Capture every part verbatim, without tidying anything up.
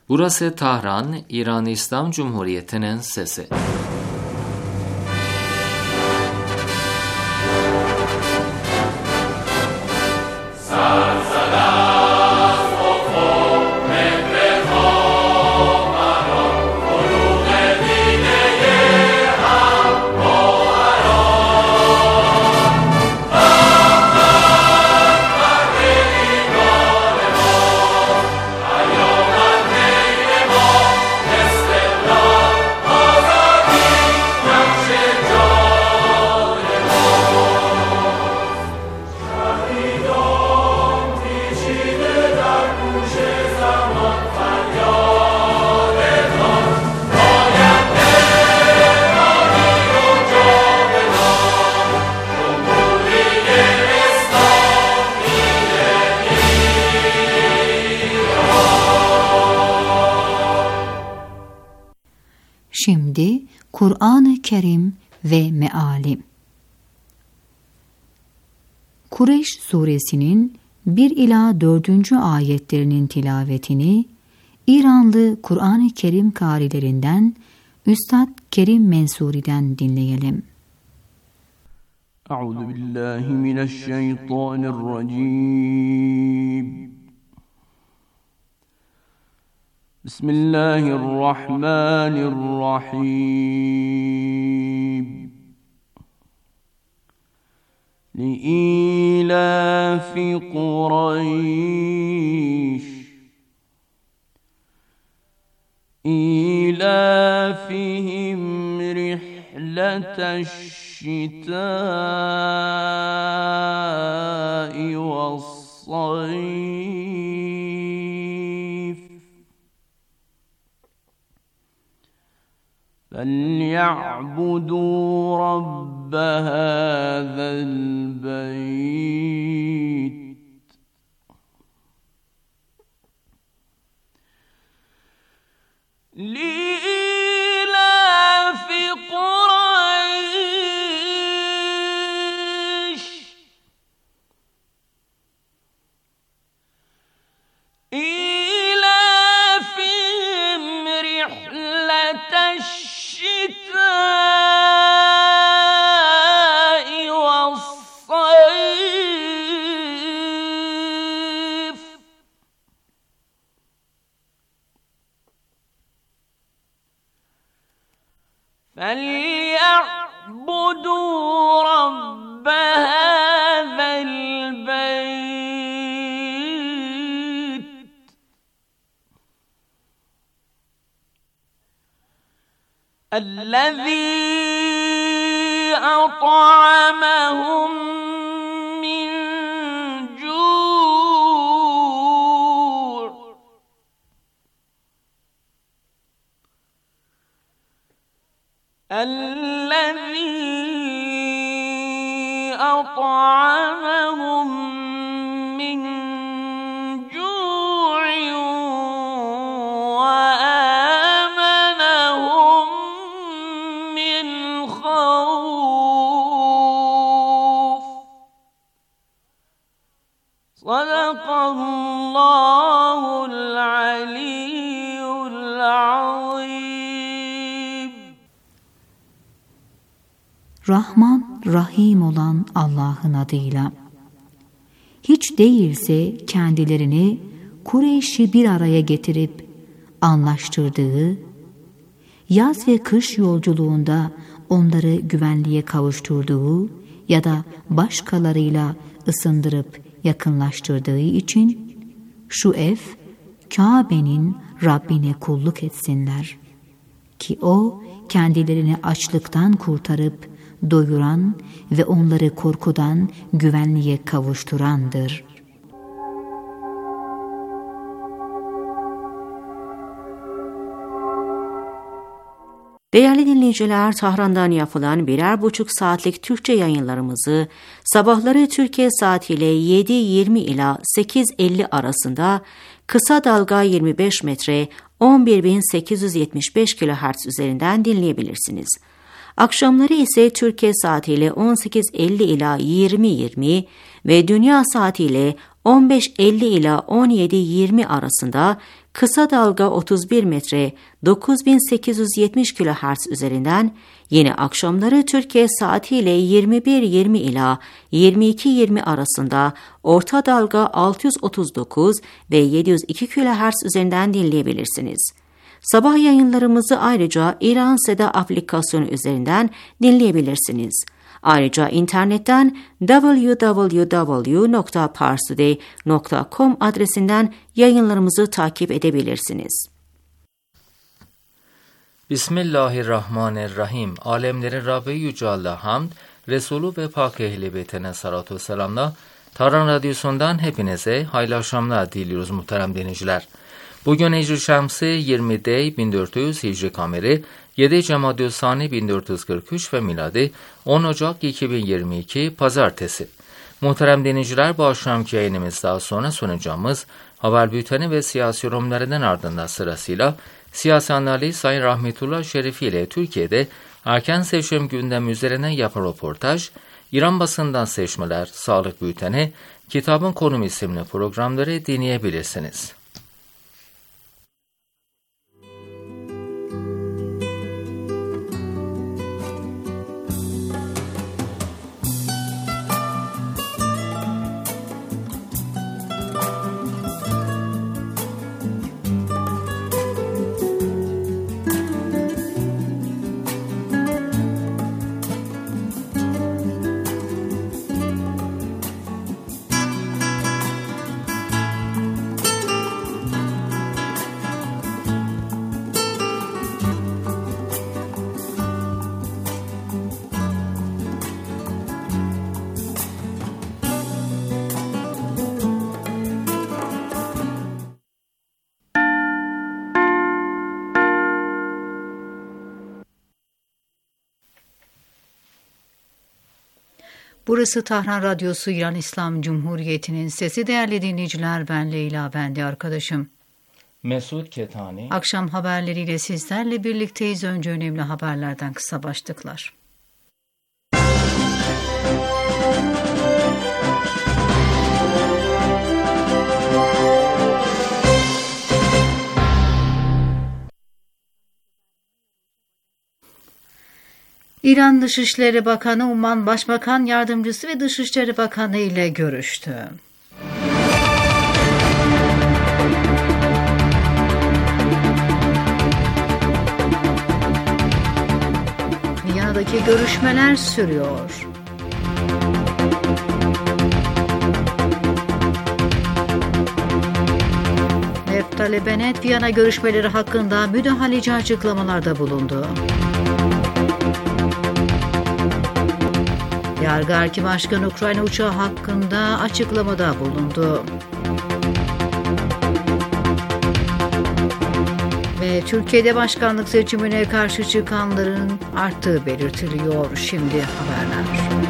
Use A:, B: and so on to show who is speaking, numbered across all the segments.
A: Burası Tahran, İran İslam Cumhuriyeti'nin sesi.
B: Şimdi Kur'an-ı Kerim ve meali. Kureyş suresinin bir ila dördüncü ayetlerinin tilavetini İranlı Kur'an-ı Kerim kârilerinden Üstad Kerim Mensuri'den dinleyelim.
C: Euzu billahi mineşşeytanirracim. Bismillahirrahmanirrahim. Li'ilafi Kureyş İlafihim rihleteşşitâ'i ve's-sayf فَلْيَعْبُدُوا رَبَّ هَذَا الْبَيْتِ لِإِيلَافِ قُرَيْشٍ إِيلَافِهِمْ رِحْلَةَ الشِّتَاءِ وَالصَّيْفِ فَلْيَعْبُدُوا رَبَّ هَذَا الْبَيْتِ الَّذِي أَطْعَمَهُم مِّن جُوعٍ الَّذِي أَطْعَمَهُم مِّن جُوعٍ وَآمَنَهُم مِّنْ خَوْفٍ. صَدَقَ اللّٰهُ الْعَلِيُّ الْعَظِيمُ.
B: Rahman, Rahim olan Allah'ın adıyla. Hiç değilse kendilerini Kureyş'i bir araya getirip anlaştırdığı, yaz ve kış yolculuğunda onları güvenliğe kavuşturduğu ya da başkalarıyla ısındırıp yakınlaştırdığı için şu ev Kabe'nin Rabbine kulluk etsinler ki o kendilerini açlıktan kurtarıp doyuran ve onları korkudan güvenliğe kavuşturandır.
D: Değerli dinleyiciler, Tahran'dan yapılan birer buçuk saatlik Türkçe yayınlarımızı sabahları Türkiye saatiyle yedi yirmi ila sekiz elli arasında kısa dalga yirmi beş metre on bir bin sekiz yüz yetmiş beş kilohertz üzerinden dinleyebilirsiniz. Akşamları ise Türkiye saatiyle on sekiz elli ila yirmi yirmi ve dünya saatiyle on beş elli ila on yedi yirmi arasında, kısa dalga otuz bir metre dokuz bin sekiz yüz yetmiş kilohertz üzerinden, yine akşamları Türkiye saatiyle yirmi bir yirmi ila yirmi iki yirmi arasında orta dalga altı yüz otuz dokuz ve yedi yüz iki kilohertz üzerinden dinleyebilirsiniz. Sabah yayınlarımızı ayrıca İran Seda aplikasyonu üzerinden dinleyebilirsiniz. Ayrıca internetten double-u double-u double-u nokta parstoday nokta com adresinden yayınlarımızı takip edebilirsiniz.
A: Bismillahirrahmanirrahim. Alemlerin Rabbi Yüce Allah hamd, Resulü ve Pak Ehl-i Beyt'ine salatu selamla. Tahran Radyosu'ndan hepinize hayırlı akşamlar diliyoruz muhterem dinleyiciler. Bugün Hicri Şemsi yirmi Dey bin dört yüz Hicri Kameri, yedi Cemadü Sani bin dört yüz kırk üç ve miladi on Ocak iki bin yirmi iki Pazartesi. Muhterem dinleyiciler, bu akşamki yayınımız daha sonra sunacağımız haber bülteni ve siyasi yorumlarından ardından sırasıyla siyasi analiz Sayın Rahmetullah Şerifi ile Türkiye'de erken seçim gündemi üzerine yapan röportaj, İran basından seçmeler, sağlık bülteni, kitabın konumu isimli programları dinleyebilirsiniz.
B: Burası Tahran Radyosu, İran İslam Cumhuriyeti'nin sesi. Değerli dinleyiciler, ben Leyla, ben de arkadaşım
A: Mesut Ketani.
B: Akşam haberleriyle sizlerle birlikteyiz. Önce önemli haberlerden kısa başlıklar. İran Dışişleri Bakanı Umman Başbakan Yardımcısı ve Dışişleri Bakanı ile görüştü. Viyana'daki görüşmeler sürüyor. Naftali Bennett, Viyana görüşmeleri hakkında müdahaleci açıklamalarda bulundu. Yargı Erki Başkanı Ukrayna uçağı hakkında açıklamada bulundu. Ve Türkiye'de başkanlık seçimine karşı çıkanların arttığı belirtiliyor. Şimdi haberler.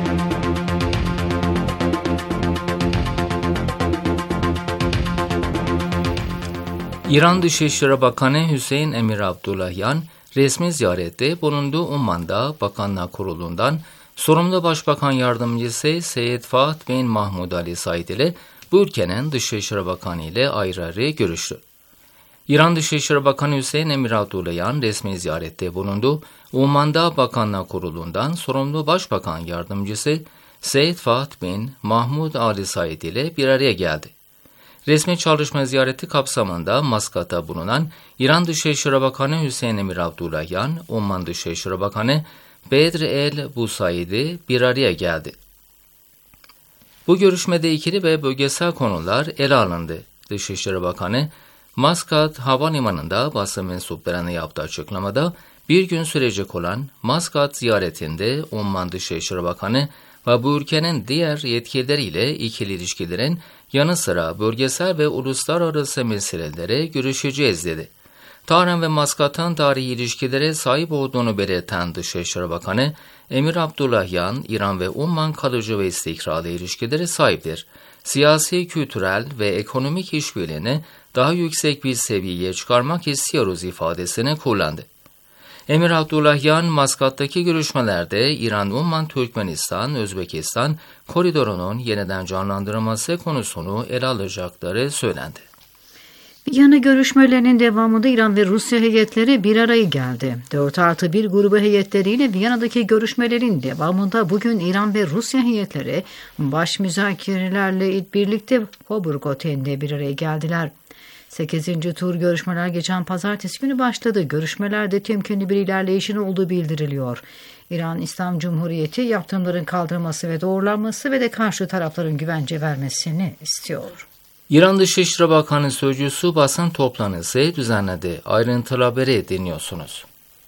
A: İran Dışişleri Bakanı Hüseyin Emir Abdullahian resmi ziyarette bulunduğu Umman'da Bakanlar Kurulu'ndan sorumlu Başbakan Yardımcısı Seyyid Fahd bin Mahmud Ali Said ile bu ülkenin Dışişleri Bakanı ile ayrı ayrı görüştü. İran Dışişleri Bakanı Hüseyin Emir Abdullahian resmi ziyarette bulundu. Umman'da Bakanlar Kurulu'ndan sorumlu Başbakan Yardımcısı Seyyid Fahd bin Mahmud Ali Said ile bir araya geldi. Resmi çalışma ziyareti kapsamında Maskat'ta bulunan İran Dışişleri Bakanı Hüseyin Emir Abdullahian, Umman Dışişleri Bakanı Bedr el-Busaidi bir araya geldi. Bu görüşmede ikili ve bölgesel konular ele alındı. Dışişleri Bakanı, Maskat Havalimanı'nda basın mensuplarına yaptığı açıklamada bir gün sürecek olan Maskat ziyaretinde Umman Dışişleri Bakanı ve bu ülkenin diğer yetkilileriyle ikili ilişkilerin yanı sıra bölgesel ve uluslararası meselelere görüşeceğiz dedi. Tahran ve Maskat'ın tarihi ilişkilere sahip olduğunu belirten Dışişleri Bakanı, Emir Abdullahian, İran ve Umman kalıcı ve istikrarlı ilişkilere sahiptir. Siyasi, kültürel ve ekonomik işbirliğini daha yüksek bir seviyeye çıkarmak istiyoruz ifadesini kullandı. Emir Abdullahyan, Maskat'taki görüşmelerde İran-Umman-Türkmenistan-Özbekistan koridorunun yeniden canlandırılması konusunu ele alacakları söylendi.
B: Viyana görüşmelerinin devamında İran ve Rusya heyetleri bir araya geldi. dört artı bir grubu heyetleriyle Viyana'daki görüşmelerin devamında bugün İran ve Rusya heyetleri baş müzakerelerle birlikte Coburg Oteli'nde bir araya geldiler. sekizinci tur görüşmeler geçen pazartesi günü başladı. Görüşmelerde temkinli bir ilerleyişin olduğu bildiriliyor. İran İslam Cumhuriyeti yaptırımların kaldırılması ve doğrulanması ve de karşı tarafların güvence vermesini istiyor.
A: İran Dışişleri Bakanı Sözcüsü basın toplantısı düzenledi. Ayrıntılı haberi dinliyorsunuz.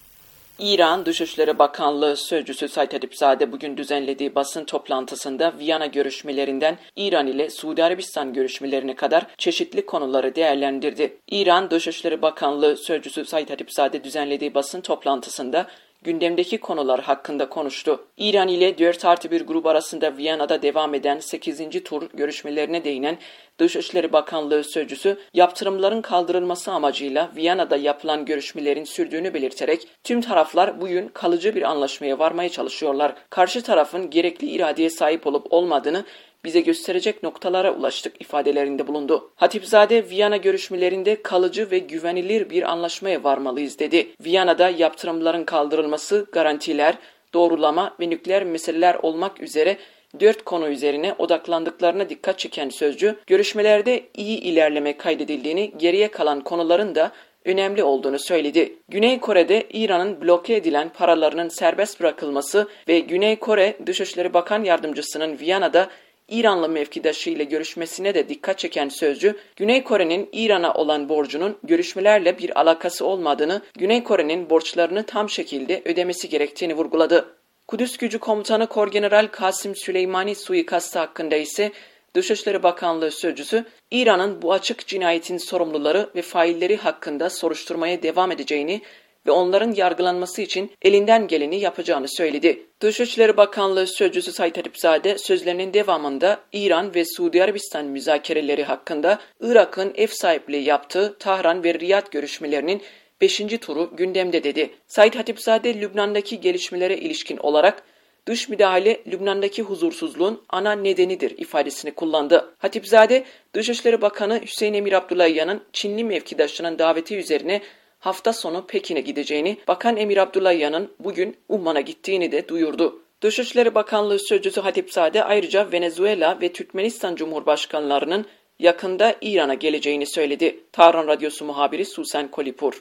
E: İran Dışişleri Bakanlığı Sözcüsü Said Hatipzade bugün düzenlediği basın toplantısında Viyana görüşmelerinden İran ile Suudi Arabistan görüşmelerine kadar çeşitli konuları değerlendirdi. İran Dışişleri Bakanlığı Sözcüsü Said Hatipzade düzenlediği basın toplantısında gündemdeki konular hakkında konuştu. İran ile dört artı bir grup arasında Viyana'da devam eden sekizinci tur görüşmelerine değinen Dışişleri Bakanlığı Sözcüsü, yaptırımların kaldırılması amacıyla Viyana'da yapılan görüşmelerin sürdüğünü belirterek, tüm taraflar bugün kalıcı bir anlaşmaya varmaya çalışıyorlar. Karşı tarafın gerekli iradeye sahip olup olmadığını bize gösterecek noktalara ulaştık ifadelerinde bulundu. Hatipzade, Viyana görüşmelerinde kalıcı ve güvenilir bir anlaşmaya varmalıyız dedi. Viyana'da yaptırımların kaldırılması, garantiler, doğrulama ve nükleer meseleler olmak üzere dört konu üzerine odaklandıklarına dikkat çeken sözcü, görüşmelerde iyi ilerleme kaydedildiğini, geriye kalan konuların da önemli olduğunu söyledi. Güney Kore'de İran'ın bloke edilen paralarının serbest bırakılması ve Güney Kore Dışişleri Bakan Yardımcısının Viyana'da İranlı mevkidaşı ile görüşmesine de dikkat çeken sözcü, Güney Kore'nin İran'a olan borcunun görüşmelerle bir alakası olmadığını, Güney Kore'nin borçlarını tam şekilde ödemesi gerektiğini vurguladı. Kudüs Gücü Komutanı Korgeneral Kasım Süleymani suikastı hakkında ise Dışişleri Bakanlığı Sözcüsü, İran'ın bu açık cinayetin sorumluları ve failleri hakkında soruşturmaya devam edeceğini ve onların yargılanması için elinden geleni yapacağını söyledi. Dışişleri Bakanlığı Sözcüsü Said Hatipzade sözlerinin devamında İran ve Suudi Arabistan müzakereleri hakkında Irak'ın ev sahipliği yaptığı Tahran ve Riyad görüşmelerinin beşinci turu gündemde dedi. Said Hatipzade, Lübnan'daki gelişmelere ilişkin olarak dış müdahale Lübnan'daki huzursuzluğun ana nedenidir ifadesini kullandı. Hatipzade, Dışişleri Bakanı Hüseyin Emir Abdullahyan'ın Çinli mevkidaşının daveti üzerine hafta sonu Pekin'e gideceğini, Bakan Emir Abdullahyan'ın bugün Umman'a gittiğini de duyurdu. Dışişleri Bakanlığı Sözcüsü Hatipzade ayrıca Venezuela ve Türkmenistan Cumhurbaşkanlarının yakında İran'a geleceğini söyledi. Tahran Radyosu muhabiri Susan Kolipur.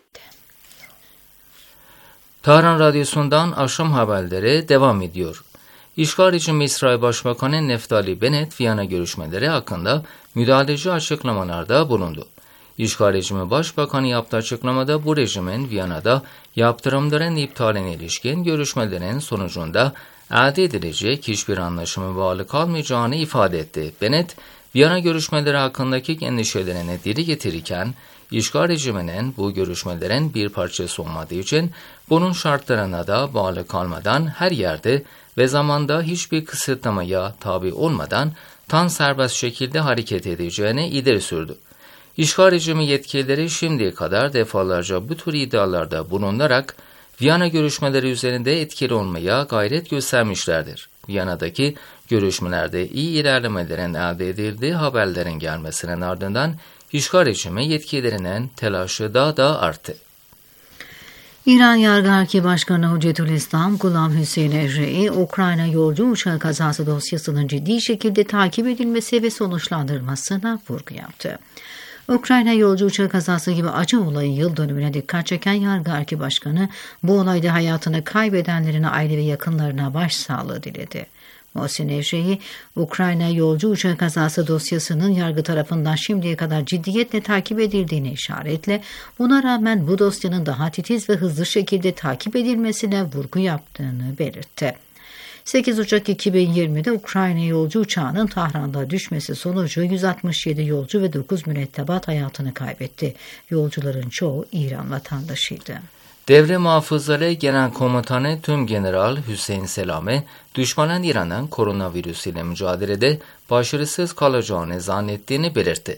A: Tahran Radyosu'ndan akşam haberleri devam ediyor. İşgal rejimi İsrail Başbakanı Neftali Bennett, Viyana görüşmeleri hakkında müdahaleci açıklamalarda bulundu. İşgal rejimi Başbakanı yaptığı açıklamada bu rejimin Viyana'da yaptırımların iptaline ilişkin görüşmelerin sonucunda elde edilecek hiçbir anlaşıma bağlı kalmayacağını ifade etti. Bennett, Viyana görüşmeleri hakkındaki endişelerini dile getirirken, işgal rejiminin bu görüşmelerin bir parçası olmadığı için bunun şartlarına da bağlı kalmadan her yerde ve zamanda hiçbir kısıtlamaya tabi olmadan tam serbest şekilde hareket edeceğini ileri sürdü. İşgal rejimi yetkilileri şimdiye kadar defalarca bu tür iddialarda bulunarak Viyana görüşmeleri üzerinde etkili olmaya gayret göstermişlerdir. Viyana'daki görüşmelerde iyi ilerlemelerin elde edildiği haberlerin gelmesinin ardından işgal rejimi yetkililerinin telaşı daha da arttı.
B: İran Yargı Başkanı Hüccetülislam Gulam Hüseyin Ecre'yi Ukrayna yolcu uçağı kazası dosyasının ciddi şekilde takip edilmesi ve sonuçlandırılmasına vurgu yaptı. Ukrayna yolcu uçağı kazası gibi acı olayın yıl dönümüne dikkat çeken Yargı Başkanı bu olayda hayatını kaybedenlerin aile ve yakınlarına başsağlığı diledi. Mohsin Ecre'yi Ukrayna yolcu uçağı kazası dosyasının yargı tarafından şimdiye kadar ciddiyetle takip edildiğine işaretle buna rağmen bu dosyanın daha titiz ve hızlı şekilde takip edilmesine vurgu yaptığını belirtti. sekiz Ocak iki bin yirmide Ukrayna yolcu uçağının Tahran'da düşmesi sonucu yüz altmış yedi yolcu ve dokuz mürettebat hayatını kaybetti. Yolcuların çoğu İran vatandaşıydı.
A: Devre Muhafızları Genel Komutanı Tümgeneral Hüseyin Selami, düşmanın İran'ın koronavirüs ile mücadelede başarısız kalacağını zannettiğini belirtti.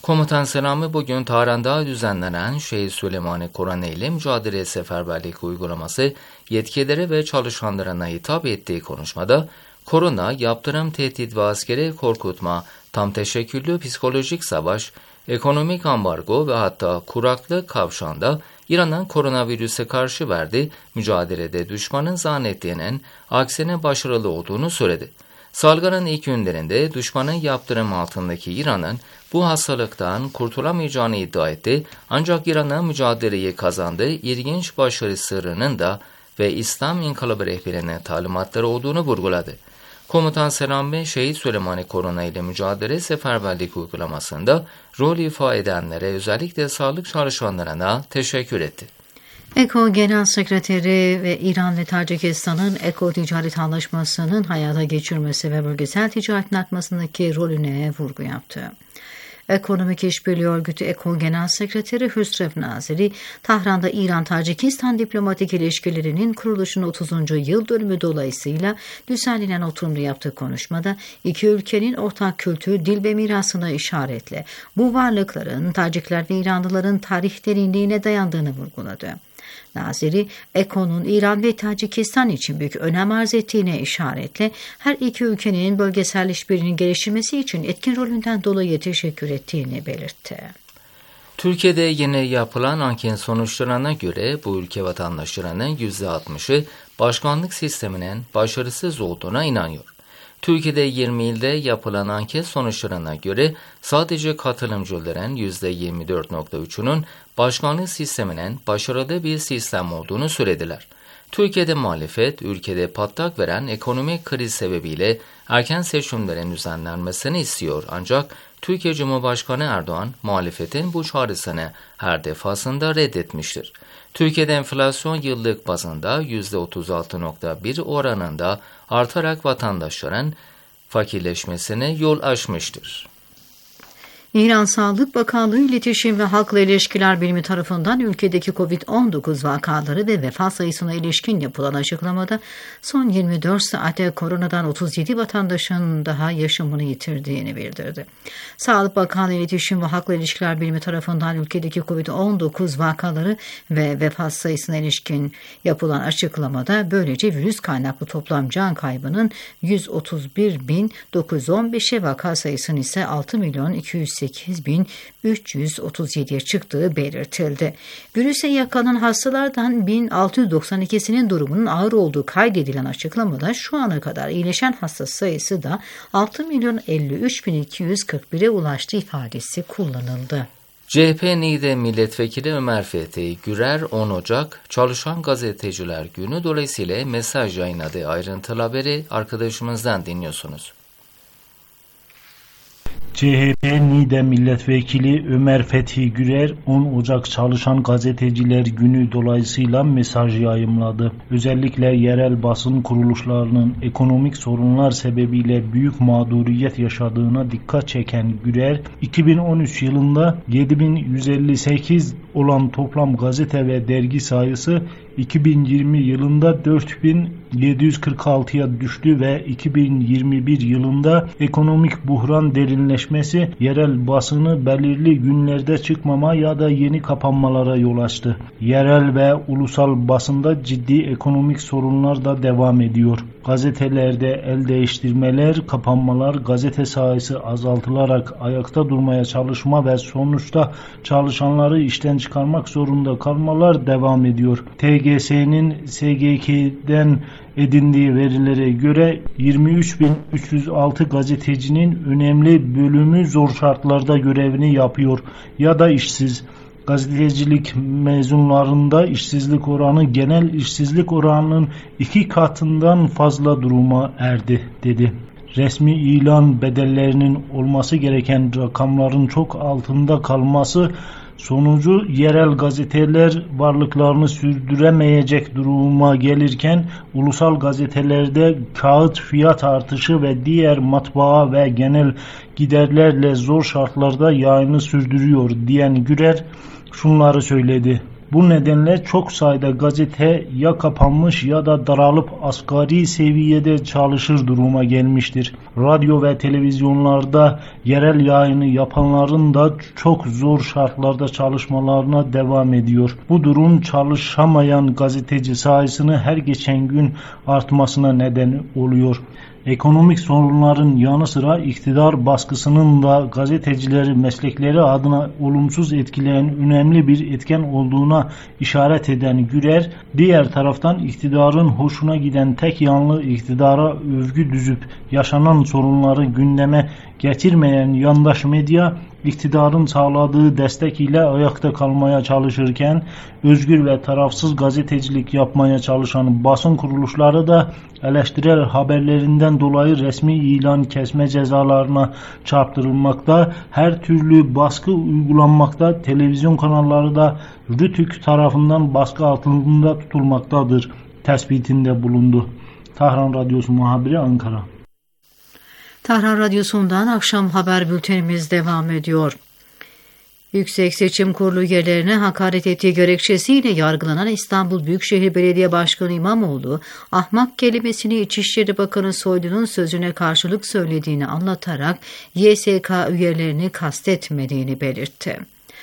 A: Komutan Selami bugün Tahran'da düzenlenen Şehit Süleymani Korani ile mücadele seferberlik uygulaması yetkililere ve çalışanlarına hitap ettiği konuşmada korona, yaptırım, tehdit ve askeri korkutma, tam teşekküllü psikolojik savaş, ekonomik ambargo ve hatta kuraklık kavşağında İran'ın koronavirüse karşı verdiği mücadelede düşmanın zannettiğinin aksine başarılı olduğunu söyledi. Salgının ilk günlerinde düşmanın yaptırım altındaki İran'ın bu hastalıktan kurtulamayacağını iddia etti, ancak İran'ın mücadeleyi kazandığı ilginç başarı sırrının da ve İslam İnkılabı rehberinin talimatları olduğunu vurguladı. Komutan Selami, Şehit Süleymani Korona ile mücadele seferberlik uygulamasında rol ifa edenlere, özellikle sağlık çalışanlarına teşekkür etti.
B: EKO Genel Sekreteri ve İran ve Tacikistan'ın EKO Ticaret Anlaşması'nın hayata geçirmesi ve bölgesel ticaretin artmasındaki rolüne vurgu yaptı. Ekonomik İşbirliği Örgütü EKO Genel Sekreteri Hüsrev Naziri, Tahran'da İran-Tacikistan diplomatik ilişkilerinin kuruluşunun otuzuncu yıl dönümü dolayısıyla düzenlenen oturumda yaptığı konuşmada iki ülkenin ortak kültür, dil ve mirasına işaretle bu varlıkların Tacikler ve İranlıların tarih derinliğine dayandığını vurguladı. Naziri, EKO'nun İran ve Tacikistan için büyük önem arz ettiğine işaretle her iki ülkenin bölgesel işbirliğinin geliştirmesi için etkin rolünden dolayı teşekkür ettiğini belirtti.
A: Türkiye'de yeni yapılan anket sonuçlarına göre bu ülke vatandaşlarının yüzde altmışı başkanlık sisteminin başarısız olduğuna inanıyor. Türkiye'de yirmi ilde yapılan anket sonuçlarına göre sadece katılımcıların yüzde yirmi dört nokta üçünün başkanlık sisteminin başarılı bir sistem olduğunu söylediler. Türkiye'de muhalefet, ülkede patlak veren ekonomik kriz sebebiyle erken seçimlerin düzenlenmesini istiyor, ancak Türkiye Cumhurbaşkanı Erdoğan muhalefetin bu çağrısını her defasında reddetmiştir. Türkiye'de enflasyon yıllık bazında yüzde otuz altı nokta bir oranında artarak vatandaşların fakirleşmesine yol açmıştır.
B: İran Sağlık Bakanlığı İletişim ve Halkla İlişkiler Birimi tarafından ülkedeki kovid on dokuz vakaları ve vefat sayısına ilişkin yapılan açıklamada son yirmi dört saatte koronadan otuz yedi vatandaşın daha yaşamını yitirdiğini bildirdi. Sağlık Bakanlığı İletişim ve Halkla İlişkiler Birimi tarafından ülkedeki kovid on dokuz vakaları ve vefat sayısına ilişkin yapılan açıklamada böylece virüs kaynaklı toplam can kaybının yüz otuz bir bin dokuz yüz on beşe, vaka sayısının ise altı milyon iki yüz sekiz bin üç yüz otuz yediye çıktığı belirtildi. Virüse yakalanan hastalardan bin altı yüz doksan ikisinin durumunun ağır olduğu kaydedilen açıklamada şu ana kadar iyileşen hasta sayısı da altı milyon elli üç bin iki yüz kırk bire ulaştı ifadesi kullanıldı.
A: C H P Niğde Milletvekili Ömer Fethi Gürer on Ocak Çalışan Gazeteciler Günü dolayısıyla mesaj yayınladı. Ayrıntılı haberi arkadaşımızdan dinliyorsunuz.
F: C H P Niğde Milletvekili Ömer Fethi Gürer on Ocak Çalışan Gazeteciler Günü dolayısıyla mesaj yayımladı. Özellikle yerel basın kuruluşlarının ekonomik sorunlar sebebiyle büyük mağduriyet yaşadığına dikkat çeken Gürer, iki bin on üç yılında yedi bin yüz elli sekiz olan toplam gazete ve dergi sayısı iki bin yirmi yılında dört bin yedi yüz kırk altıya düştü ve iki bin yirmi bir yılında ekonomik buhran derinleşmesi yerel basını belirli günlerde çıkmama ya da yeni kapanmalara yol açtı. Yerel ve ulusal basında ciddi ekonomik sorunlar da devam ediyor. Gazetelerde el değiştirmeler, kapanmalar, gazete sayısı azaltılarak ayakta durmaya çalışma ve sonuçta çalışanları işten çıkarmak zorunda kalmalar devam ediyor. T G S'nin S G K'den edindiği verilere göre yirmi üç bin üç yüz altı gazetecinin önemli bölümü zor şartlarda görevini yapıyor ya da işsiz. Gazetecilik mezunlarında işsizlik oranı genel işsizlik oranının iki katından fazla duruma erdi, dedi. Resmi ilan bedellerinin olması gereken rakamların çok altında kalması sonucu yerel gazeteler varlıklarını sürdüremeyecek duruma gelirken ulusal gazetelerde kağıt fiyat artışı ve diğer matbaa ve genel giderlerle zor şartlarda yayını sürdürüyor diyen Gürer şunları söyledi. Bu nedenle çok sayıda gazete ya kapanmış ya da daralıp asgari seviyede çalışır duruma gelmiştir. Radyo ve televizyonlarda yerel yayını yapanların da çok zor şartlarda çalışmalarına devam ediyor. Bu durum çalışamayan gazeteci sayısını her geçen gün artmasına neden oluyor. Ekonomik sorunların yanı sıra iktidar baskısının da gazetecileri meslekleri adına olumsuz etkileyen önemli bir etken olduğuna işaret eden Gürer, diğer taraftan iktidarın hoşuna giden tek yanlı iktidara övgü düzüp yaşanan sorunları gündeme getirmeyen yandaş medya, iktidarın sağladığı destek ile ayakta kalmaya çalışırken özgür ve tarafsız gazetecilik yapmaya çalışan basın kuruluşları da eleştirel haberlerinden dolayı resmi ilan kesme cezalarına çarptırılmakta, her türlü baskı uygulanmakta, televizyon kanalları da RTÜK tarafından baskı altında tutulmaktadır tespitinde bulundu. Tahran Radyosu muhabiri Ankara.
B: Tahran Radyosu'ndan akşam haber bültenimiz devam ediyor. Yüksek Seçim Kurulu üyelerine hakaret ettiği gerekçesiyle yargılanan İstanbul Büyükşehir Belediye Başkanı İmamoğlu, ahmak kelimesini İçişleri Bakanı Soylu'nun sözüne karşılık söylediğini anlatarak Y S K üyelerini kastetmediğini belirtti.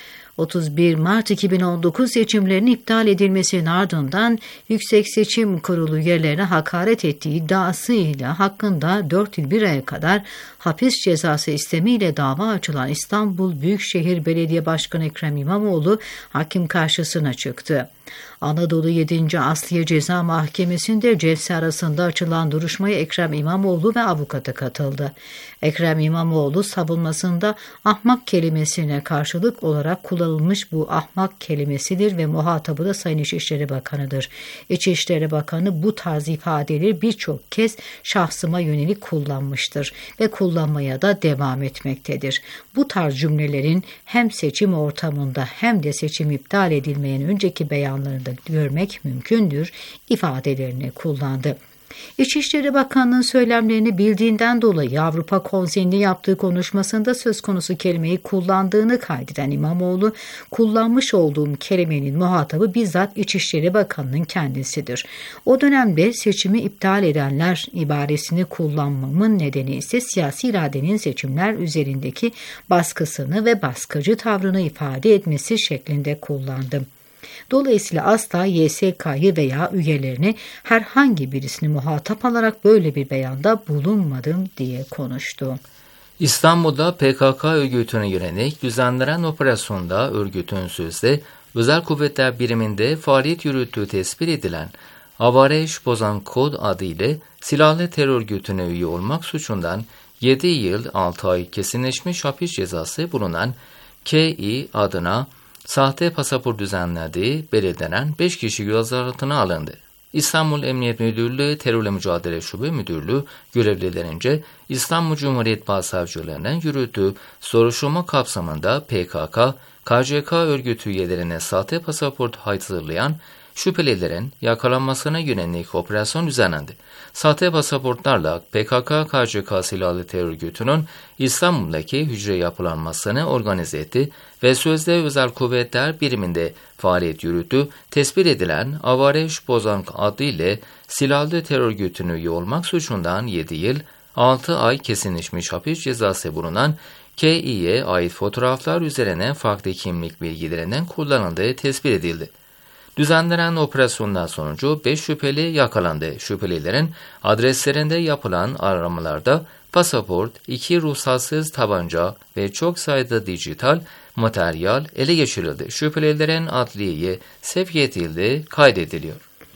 B: otuz bir Mart iki bin on dokuz seçimlerinin iptal edilmesinin ardından Yüksek Seçim Kurulu üyelerine hakaret ettiği iddiasıyla hakkında dört yıl bir aya kadar hapis cezası istemiyle dava açılan İstanbul Büyükşehir Belediye Başkanı Ekrem İmamoğlu hakim karşısına çıktı. Anadolu yedinci Asliye Ceza Mahkemesi'nde celse arasında açılan duruşmaya Ekrem İmamoğlu ve avukatı katıldı. Ekrem İmamoğlu savunmasında ahmak kelimesine karşılık olarak kullanılmış bu ahmak kelimesidir ve muhatabı da Sayın İçişleri Bakanı'dır. İçişleri Bakanı bu tarz ifadeleri birçok kez şahsıma yönelik kullanmıştır ve kullanmaya da devam etmektedir. Bu tarz cümlelerin hem seçim ortamında hem de seçim iptal edilmeyen önceki beyanlarında görmek mümkündür ifadelerini kullandı. İçişleri Bakanı'nın söylemlerini bildiğinden dolayı Avrupa Konseyi'nde yaptığı konuşmasında söz konusu kelimeyi kullandığını kaydeden İmamoğlu, kullanmış olduğum kelimenin muhatabı bizzat İçişleri Bakanı'nın kendisidir. O dönemde seçimi iptal edenler ibaresini kullanmamın nedeni ise siyasi iradenin seçimler üzerindeki baskısını ve baskıcı tavrını ifade etmesi şeklinde kullandım. Dolayısıyla asla Y S K'yı veya üyelerini herhangi birisini muhatap alarak böyle bir beyanda bulunmadım diye konuştu.
A: İstanbul'da P K K örgütüne yönelik düzenlenen operasyonda örgütün sözde Özel Kuvvetler Biriminde faaliyet yürüttüğü tespit edilen Avare İş Bozan Kod adıyla silahlı terör örgütüne üye olmak suçundan yedi yıl altı ay kesinleşmiş hapis cezası bulunan K İ adına sahte pasaport düzenlediği belirlenen beş kişi gözaltına alındı. İstanbul Emniyet Müdürlüğü Terörle Mücadele Şube Müdürlüğü görevlilerince İstanbul Cumhuriyet Başsavcılığı'nın yürüttüğü soruşturma kapsamında P K K, K C K örgütü üyelerine sahte pasaport hazırlayan şüphelilerin yakalanmasına yönelik operasyon düzenlendi. Sahte pasaportlarla P K K K C K silahlı terör örgütünün İstanbul'daki hücre yapılanmasını organize etti ve sözde Özel Kuvvetler Biriminde faaliyet yürüttü. Tespit edilen Avare İş Bozan adıyla silahlı terör örgütüne üye olmak suçundan yedi yıl altı ay kesinleşmiş hapis cezası bulunan K İ'ye ait fotoğraflar üzerine farklı kimlik bilgilerinden kullanıldığı tespit edildi. Düzenlenen operasyonlar sonucu beş şüpheli yakalandı. Şüphelilerin adreslerinde yapılan aramalarda pasaport, iki ruhsatsız tabanca ve çok sayıda dijital materyal ele geçirildi. Şüphelilerin adliyeye sevk edildiği kaydediliyor.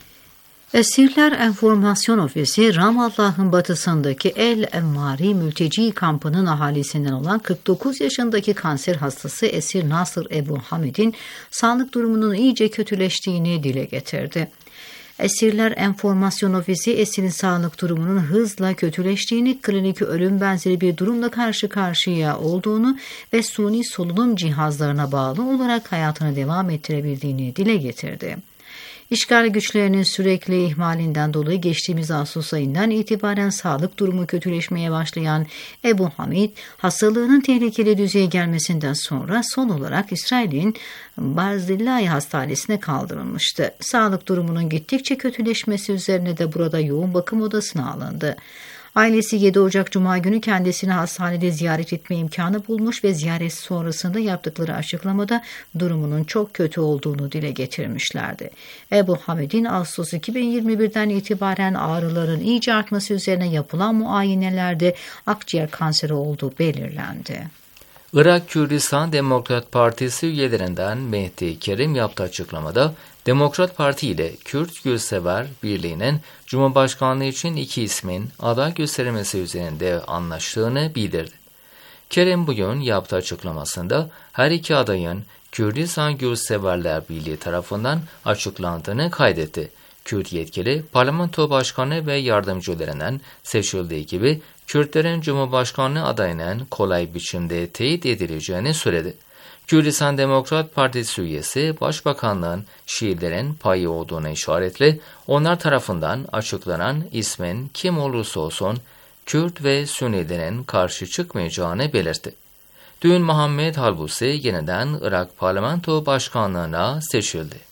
B: Esirler Enformasyon Ofisi, Ramallah'ın batısındaki El Emmari mülteci kampının ahalisinden olan kırk dokuz yaşındaki kanser hastası Esir Nasır Ebu Hamid'in sağlık durumunun iyice kötüleştiğini dile getirdi. Esirler Enformasyon Ofisi, esirin sağlık durumunun hızla kötüleştiğini, klinik ölüm benzeri bir durumla karşı karşıya olduğunu ve suni solunum cihazlarına bağlı olarak hayatını devam ettirebildiğini dile getirdi. İşgal güçlerinin sürekli ihmalinden dolayı geçtiğimiz Ağustos ayından itibaren sağlık durumu kötüleşmeye başlayan Ebu Hamid, hastalığının tehlikeli düzeye gelmesinden sonra son olarak İsrail'in Barzillai Hastanesi'ne kaldırılmıştı. Sağlık durumunun gittikçe kötüleşmesi üzerine de burada yoğun bakım odasına alındı. Ailesi yedi Ocak Cuma günü kendisini hastanede ziyaret etme imkanı bulmuş ve ziyaret sonrasında yaptıkları açıklamada durumunun çok kötü olduğunu dile getirmişlerdi. Ebu Hamid'in Ağustos iki bin yirmi birden itibaren ağrıların iyice artması üzerine yapılan muayenelerde akciğer kanseri olduğu belirlendi.
A: Irak Kürdistan Demokrat Partisi üyelerinden Mehdi Kerim yaptığı açıklamada, Demokrat Parti ile Kürt Yurtsever Birliği'nin Cumhurbaşkanlığı için iki ismin aday gösterilmesi üzerinde anlaştığını bildirdi. Kerim bugün yaptığı açıklamasında her iki adayın Kürdistan Yurtseverler Birliği tarafından açıklandığını kaydetti. Kürt yetkili parlamento başkanı ve yardımcılarından seçildiği gibi Kürtlerin Cumhurbaşkanlığı adayının kolay biçimde teyit edileceğini söyledi. Kürdistan Demokrat Partisi üyesi Başbakanlığın Şiilerin payı olduğuna işaretle onlar tarafından açıklanan ismin kim olursa olsun Kürt ve Sünnilerin karşı çıkmayacağını belirtti. Dün Muhammed Halbusi yeniden Irak Parlamento Başkanlığı'na seçildi.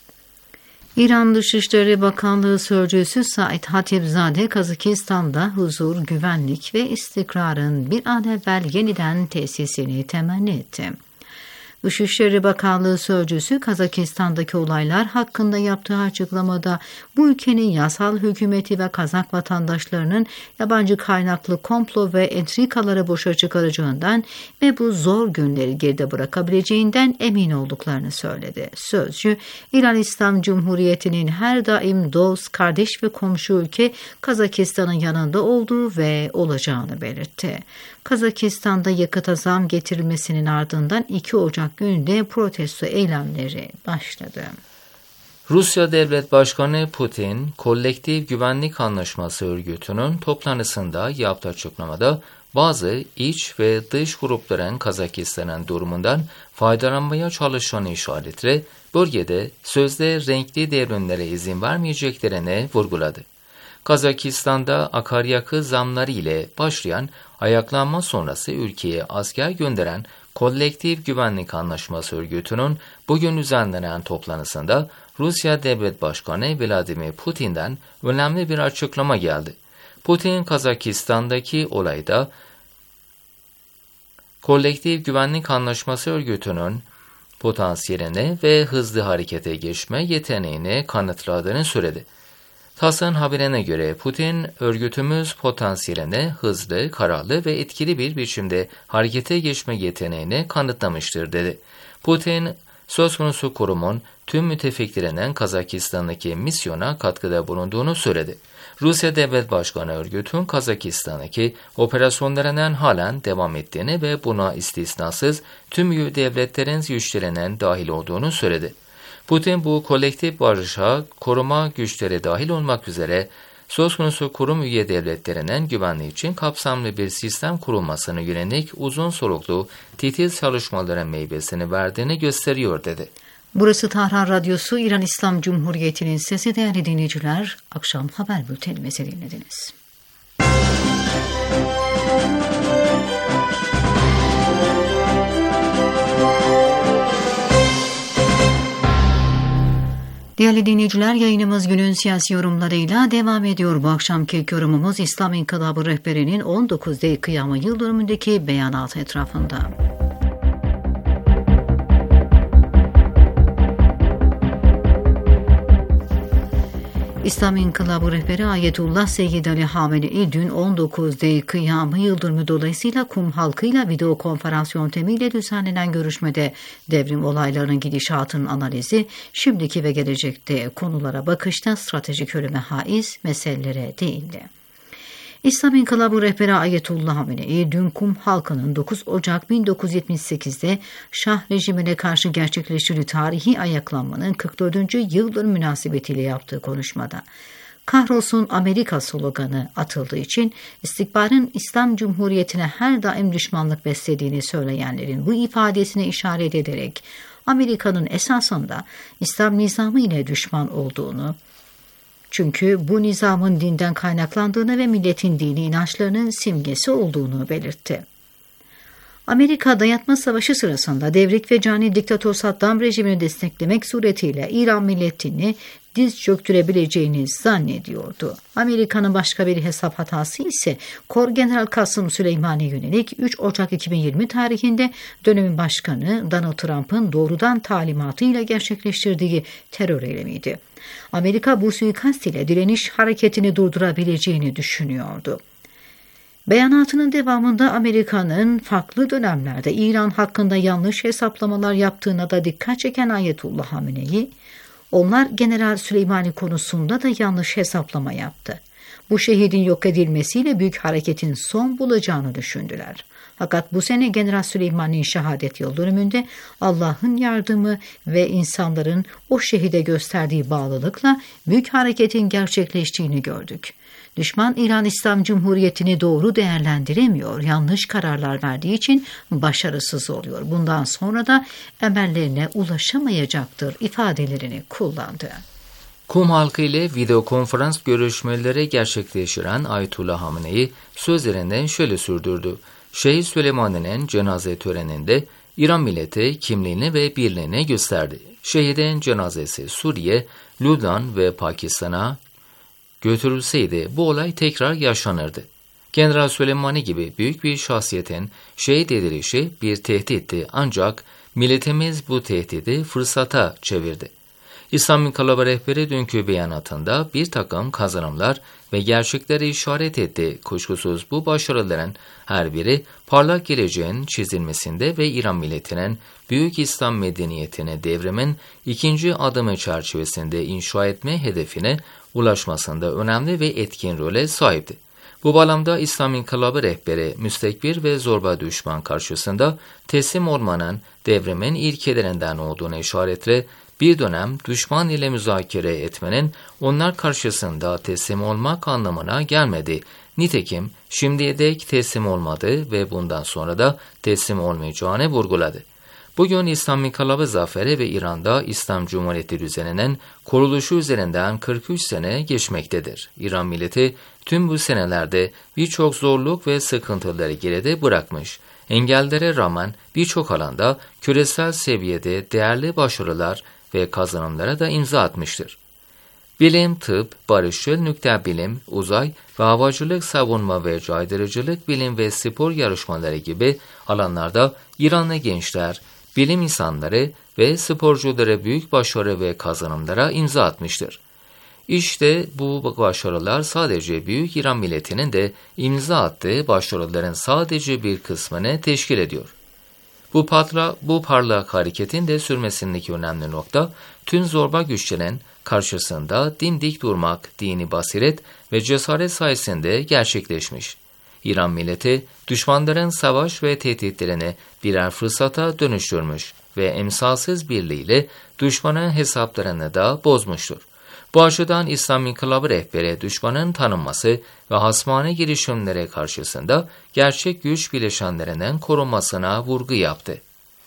B: İran Dışişleri Bakanlığı Sözcüsü Said Hatibzade, Kazakistan'da huzur, güvenlik ve istikrarın bir an evvel yeniden tesisini temenni etti. Dışişleri Bakanlığı Sözcüsü Kazakistan'daki olaylar hakkında yaptığı açıklamada bu ülkenin yasal hükümeti ve Kazak vatandaşlarının yabancı kaynaklı komplo ve entrikaları boşa çıkaracağından ve bu zor günleri geride bırakabileceğinden emin olduklarını söyledi. Sözcü, İran İslam Cumhuriyeti'nin her daim dost, kardeş ve komşu ülke Kazakistan'ın yanında olduğu ve olacağını belirtti. Kazakistan'da yakıta zam getirilmesinin ardından iki Ocak gününde protesto eylemleri başladı.
A: Rusya Devlet Başkanı Putin, Kolektif Güvenlik Anlaşması Örgütü'nün toplantısında yaptığı açıklamada bazı iç ve dış grupların Kazakistan'ın durumundan faydalanmaya çalıştığını işaretle bölgede sözde renkli devrimlere izin vermeyeceklerini vurguladı. Kazakistan'da akaryakıt zamları ile başlayan ayaklanma sonrası ülkeye asker gönderen Kolektif Güvenlik Anlaşması Örgütü'nün bugün düzenlenen toplantısında Rusya Devlet Başkanı Vladimir Putin'den önemli bir açıklama geldi. Putin, Kazakistan'daki olayda Kolektif Güvenlik Anlaşması Örgütü'nün potansiyelini ve hızlı harekete geçme yeteneğini kanıtladığını söyledi. TASS'ın haberine göre Putin, örgütümüz potansiyeline hızlı, kararlı ve etkili bir biçimde harekete geçme yeteneğini kanıtlamıştır dedi. Putin, söz konusu kurumun tüm müttefiklerinin Kazakistan'daki misyona katkıda bulunduğunu söyledi. Rusya Devlet Başkanı örgütün Kazakistan'daki operasyonlarının halen devam ettiğini ve buna istisnasız tüm devletlerin güçlerinin dahil olduğunu söyledi. Putin bu kolektif barışa koruma güçleri dahil olmak üzere söz konusu kurum üye devletlerinin güvenliği için kapsamlı bir sistem kurulmasına yönelik uzun soluklu titiz çalışmaların meyvesini verdiğini gösteriyor dedi.
B: Burası Tahran Radyosu, İran İslam Cumhuriyeti'nin sesi. Değerli dinleyiciler, akşam haber bültenimizi dinlediniz. Değerli dinleyiciler, yayınımız günün siyasi yorumlarıyla devam ediyor. Bu akşamki ilk yorumumuz İslam İnkılabı rehberinin on dokuzda kıyamı yıl dönümündeki beyanatı etrafında. İslam İnkılabı rehberi Ayetullah Seyyid Ali Hamenei dün on dokuzda kıyamı yıl dönümü dolayısıyla Kum halkıyla video konferans yöntemiyle düzenlenen görüşmede devrim olaylarının gidişatının analizi, şimdiki ve gelecekte konulara bakışta stratejik öneme haiz meselelere değindi. İslam İnkılabı rehberi Ayetullah Hamenei dün Kum halkının dokuz Ocak bin dokuz yüz yetmiş sekizde Şah rejimine karşı gerçekleştirdiği tarihi ayaklanmanın kırk dördüncü yıl dönümü münasebetiyle yaptığı konuşmada "Kahrolsun Amerika" sloganı atıldığı için istikbarın İslam Cumhuriyeti'ne her daim düşmanlık beslediğini söyleyenlerin bu ifadesine işaret ederek Amerika'nın esasında İslam nizamı ile düşman olduğunu, çünkü bu nizamın dinden kaynaklandığını ve milletin dini inançlarının simgesi olduğunu belirtti. Amerika dayatma savaşı sırasında devrik ve cani diktatör Saddam rejimini desteklemek suretiyle İran milletini diz çöktürebileceğini zannediyordu. Amerika'nın başka bir hesap hatası ise Kor General Kasım Süleyman'e yönelik üç Ocak iki bin yirmi tarihinde dönemin başkanı Donald Trump'ın doğrudan talimatıyla gerçekleştirdiği terör eylemiydi. Amerika bu suikast ile direniş hareketini durdurabileceğini düşünüyordu. Beyanatının devamında Amerika'nın farklı dönemlerde İran hakkında yanlış hesaplamalar yaptığına da dikkat çeken Ayetullah Hamenei, onlar General Süleymani konusunda da yanlış hesaplama yaptı. Bu şehidin yok edilmesiyle büyük hareketin son bulacağını düşündüler. Fakat bu sene General Süleymani'nin şehadet yıl dönümünde Allah'ın yardımı ve insanların o şehide gösterdiği bağlılıkla büyük hareketin gerçekleştiğini gördük. Düşman İran İslam Cumhuriyeti'ni doğru değerlendiremiyor, yanlış kararlar verdiği için başarısız oluyor. Bundan sonra da emellerine ulaşamayacaktır ifadelerini kullandı.
A: Kum halkı ile video konferans görüşmeleri gerçekleştiren Ayetullah Hamenei sözlerinden şöyle sürdürdü. Şehit Süleymani'nin cenaze töreninde İran milleti kimliğini ve birliğini gösterdi. Şehidin cenazesi Suriye, Lübnan ve Pakistan'a götürülseydi bu olay tekrar yaşanırdı. General Süleymani gibi büyük bir şahsiyetin şehit edilişi bir tehditti, ancak milletimiz bu tehdidi fırsata çevirdi. İslam İnkılabı rehberi dünkü beyanatında bir takım kazanımlar ve gerçekleri işaret etti. Kuşkusuz bu başarıların her biri parlak geleceğin çizilmesinde ve İran milletinin büyük İslam medeniyetine devrimin ikinci adımı çerçevesinde inşa etme hedefine ulaşmasında önemli ve etkin role sahipti. Bu bağlamda İslam İnkılabı rehberi müstekbir ve zorba düşman karşısında teslim olmanın devrimin ilkelerinden olduğunu işaretle bir dönem düşman ile müzakere etmenin onlar karşısında teslim olmak anlamına gelmedi. Nitekim şimdiye dek teslim olmadı ve bundan sonra da teslim olmayacağını vurguladı. Bugün İslam İnkılabı zaferi ve İran'da İslam Cumhuriyeti düzeninin kuruluşu üzerinden kırk üç sene geçmektedir. İran milleti tüm bu senelerde birçok zorluk ve sıkıntıları geride bırakmış. Engellere rağmen birçok alanda küresel seviyede değerli başarılar ve kazanımlara da imza atmıştır. Bilim, tıp, barışçıl nükleer bilim, uzay ve havacılık, savunma ve caydırıcılık, bilim ve spor yarışmaları gibi alanlarda İranlı gençler, bilim insanları ve sporcuları büyük başarı ve kazanımlara imza atmıştır. İşte bu başarılar sadece büyük İran milletinin de imza attığı başarıların sadece bir kısmını teşkil ediyor. Bu, patla, bu parlak hareketin de sürmesindeki önemli nokta, tüm zorba güçlerin karşısında dimdik durmak, dini basiret ve cesaret sayesinde gerçekleşmiş. İran milleti, düşmanların savaş ve tehditlerini birer fırsata dönüştürmüş ve emsalsiz birliğiyle düşmanın hesaplarını da bozmuştur. Bu açıdan İslam İnkılabı rehberi düşmanın tanınması ve hasmane girişimlere karşısında gerçek güç bileşenlerinden korunmasına vurgu yaptı.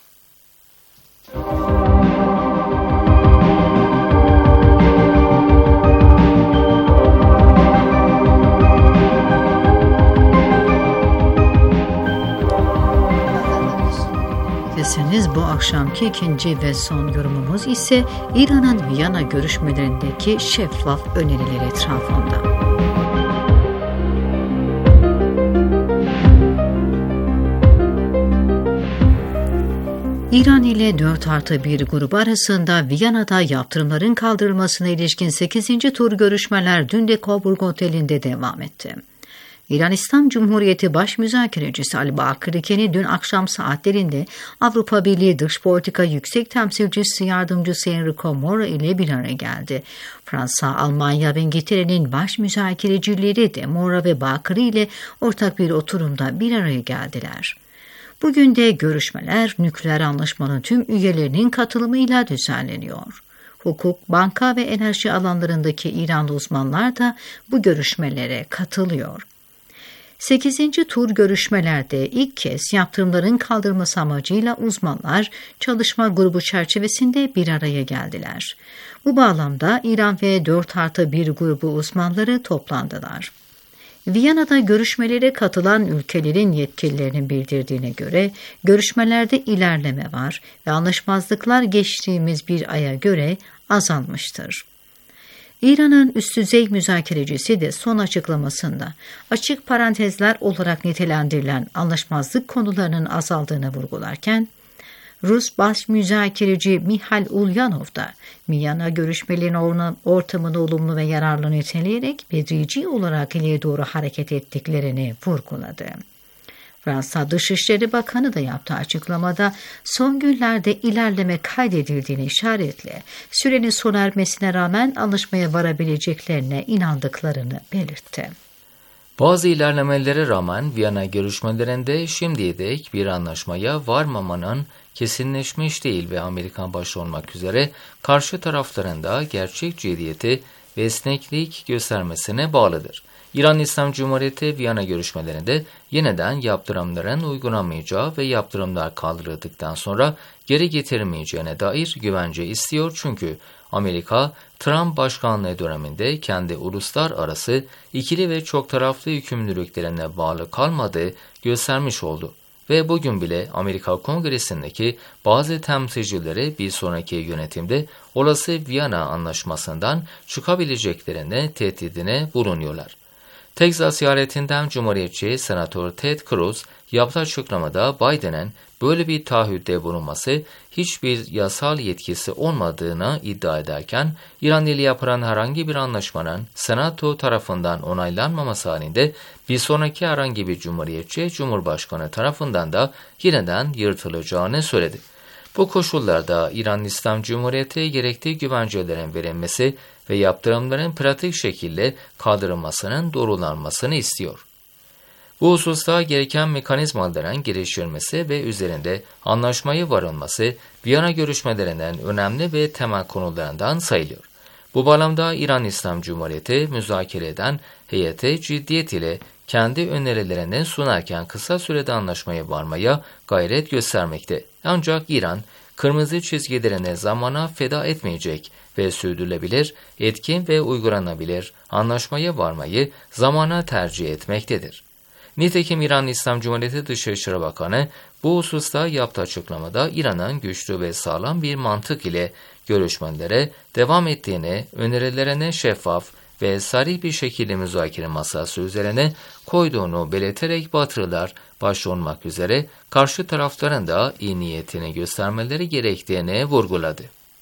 B: Bu akşamki ikinci ve son yorumumuz ise İran'ın Viyana görüşmelerindeki şeffaf öneriler etrafında. İran ile dört artı bir grubu arasında Viyana'da yaptırımların kaldırılmasına ilişkin sekizinci tur görüşmeler dün de Coburg Oteli'nde devam etti. İran İslam Cumhuriyeti Baş Müzakerecisi Ali Bakır Keni dün akşam saatlerinde Avrupa Birliği Dış Politika Yüksek Temsilcisi Yardımcısı Enrico Mora ile bir araya geldi. Fransa, Almanya ve İngiltere'nin baş müzakerecileri de Mora ve Bakır ile ortak bir oturumda bir araya geldiler. Bugün de görüşmeler nükleer anlaşmanın tüm üyelerinin katılımıyla düzenleniyor. Hukuk, banka ve enerji alanlarındaki İranlı uzmanlar da bu görüşmelere katılıyor. sekizinci tur görüşmelerde ilk kez yaptırımların kaldırılması amacıyla uzmanlar çalışma grubu çerçevesinde bir araya geldiler. Bu bağlamda İran ve dört artı bir grubu uzmanları toplandılar. Viyana'da görüşmelere katılan ülkelerin yetkililerinin bildirdiğine göre görüşmelerde ilerleme var ve anlaşmazlıklar geçtiğimiz bir aya göre azalmıştır. İran'ın üst düzey müzakerecisi de son açıklamasında açık parantezler olarak nitelendirilen anlaşmazlık konularının azaldığını vurgularken, Rus baş müzakereci Mihail Ulyanov da Viyana görüşmelerinin ortamını olumlu ve yararlı niteleyerek bedrici olarak ileriye doğru hareket ettiklerini vurguladı. Fransa Dışişleri Bakanı da yaptığı açıklamada son günlerde ilerleme kaydedildiğini işaretle sürenin sona ermesine rağmen anlaşmaya varabileceklerine inandıklarını belirtti.
A: Bazı ilerlemelere rağmen Viyana görüşmelerinde şimdiye dek bir anlaşmaya varmamanın kesinleşmiş değil ve Amerikan başta olmak üzere karşı taraflarında gerçek ciddiyeti ve esneklik göstermesine bağlıdır. İran İslam Cumhuriyeti Viyana görüşmelerinde yeniden yaptırımların uygulanmayacağı ve yaptırımlar kaldırıldıktan sonra geri getirilmeyeceğine dair güvence istiyor çünkü Amerika, Trump başkanlığı döneminde kendi uluslararası ikili ve çok taraflı yükümlülüklerine bağlı kalmadığı göstermiş oldu. Ve bugün bile Amerika Kongresi'ndeki bazı temsilcileri bir sonraki yönetimde olası Viyana Anlaşması'ndan çıkabileceklerine tehdidine bulunuyorlar. Texas eyaletinden Cumhuriyetçi Senatör Ted Cruz yaptığı açıklamada Biden'ın böyle bir taahhütte bulunması hiçbir yasal yetkisi olmadığını iddia ederken İran ile yapılan herhangi bir anlaşmanın Senato tarafından onaylanmaması halinde bir sonraki herhangi bir Cumhuriyetçi Cumhurbaşkanı tarafından da yeniden yırtılacağını söyledi. Bu koşullarda İran İslam Cumhuriyeti gerektiği güvencelerin verilmesi ve yaptırımların pratik şekilde kaldırılmasının doğrulanmasını istiyor. Bu hususta gereken mekanizmaların geliştirilmesi ve üzerinde anlaşmaya varılması Viyana görüşmelerinden önemli ve temel konularından sayılıyor. Bu bağlamda İran İslam Cumhuriyeti müzakere eden heyete ciddiyet ile kendi önerilerini sunarken kısa sürede anlaşmaya varmaya gayret göstermekte. Ancak İran, kırmızı çizgilerine zamana feda etmeyecek ve sürdürülebilir, etkin ve uygulanabilir anlaşmaya varmayı zamana tercih etmektedir. Nitekim İran İslam Cumhuriyeti Dışişleri Bakanı bu hususta yaptığı açıklamada İran'ın güçlü ve sağlam bir mantık ile görüşmelere devam ettiğini, önerilerine şeffaf ve sarih bir şekilde müzakere masası üzerine koyduğunu belirterek Batılılar başta olmak üzere karşı tarafların da iyi niyetini göstermeleri gerektiğini vurguladı.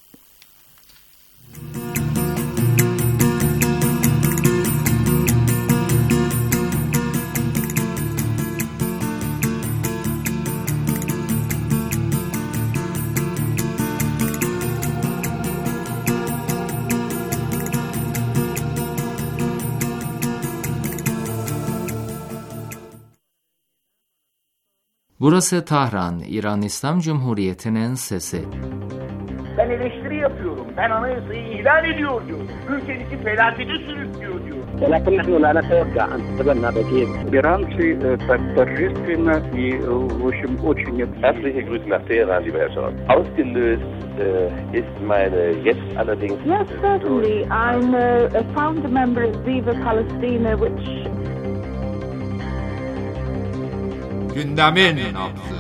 A: Burası Tahran, İran İslam Cumhuriyeti'nin sesi.
G: Ben eleştiri yapıyorum. Ben anayasayı ihlal ediyor diyor. Ülkenizi felakete sürüklüyor diyor.
H: ولكن نحن لا نتوقع أن تتبنى بديل.
I: Iran торжественно и, в общем, очень...
J: Herzliche Grüße nach Teheran, lieber Herr Scholz. Ausgelöst äh, ist meine jetzt allerdings...
K: Yes, certainly. I'm a, a founder member of Viva Palestina, which...
L: Gündemin nabzı.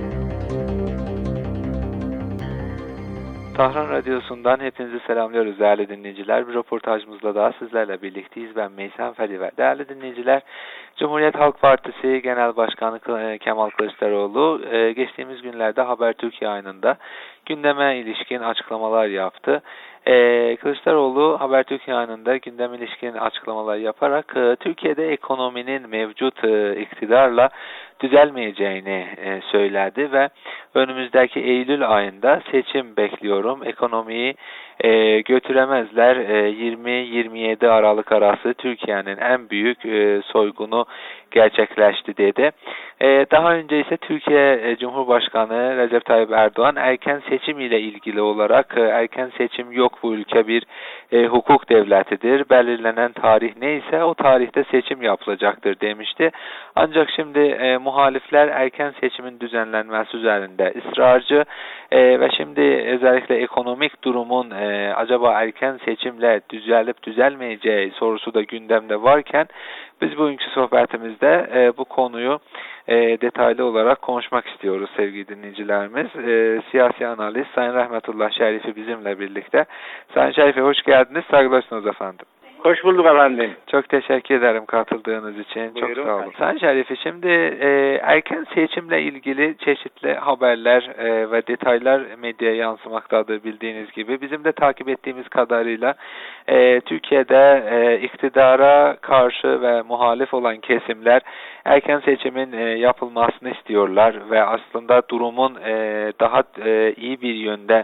M: Tahran Radyosu'ndan hepinizi selamlıyoruz değerli dinleyiciler. Bir röportajımızla daha sizlerle birlikteyiz. Ben Meysen Fediver. Değerli dinleyiciler, Cumhuriyet Halk Partisi Genel Başkanı Kemal Kılıçdaroğlu geçtiğimiz günlerde Habertürk yayınında gündeme ilişkin açıklamalar yaptı. Ee, Kılıçdaroğlu Habertürk yayınında gündeme ilişkin açıklamalar yaparak e, Türkiye'de ekonominin mevcut e, iktidarla düzelmeyeceğini e, söyledi ve önümüzdeki Eylül ayında seçim bekliyorum, ekonomiyi e, götüremezler. E, yirmi yirmi yedi Aralık arası Türkiye'nin en büyük e, soygunu gerçekleşti dedi. E, daha önce ise Türkiye e, Cumhurbaşkanı Recep Tayyip Erdoğan erken seçim ile ilgili olarak e, erken seçim yok, bu ülke bir e, hukuk devletidir. Belirlenen tarih neyse o tarihte seçim yapılacaktır demişti. Ancak şimdi e, muhalifler erken seçimin düzenlenmesi üzerinde ısrarcı e, ve şimdi özellikle ekonomik durumun e, acaba erken seçimle düzelip düzelmeyeceği sorusu da gündemde varken biz bugünkü sohbetimizde e, bu konuyu e, detaylı olarak konuşmak istiyoruz sevgili dinleyicilerimiz. E, siyasi analist Sayın Rahmetullah Şerifi bizimle birlikte. Sayın Şerifi hoş geldiniz, saygılar sunuyoruz efendim.
H: Hoş bulduk efendim.
M: Çok teşekkür ederim katıldığınız için.
H: Buyurun.
M: Çok sağ olun. Sayın Şerifi, şimdi e, erken seçimle ilgili çeşitli haberler e, ve detaylar medyaya yansımaktadır bildiğiniz gibi. Bizim de takip ettiğimiz kadarıyla e, Türkiye'de e, iktidara karşı ve muhalif olan kesimler erken seçimin e, yapılmasını istiyorlar ve aslında durumun e, daha e, iyi bir yönde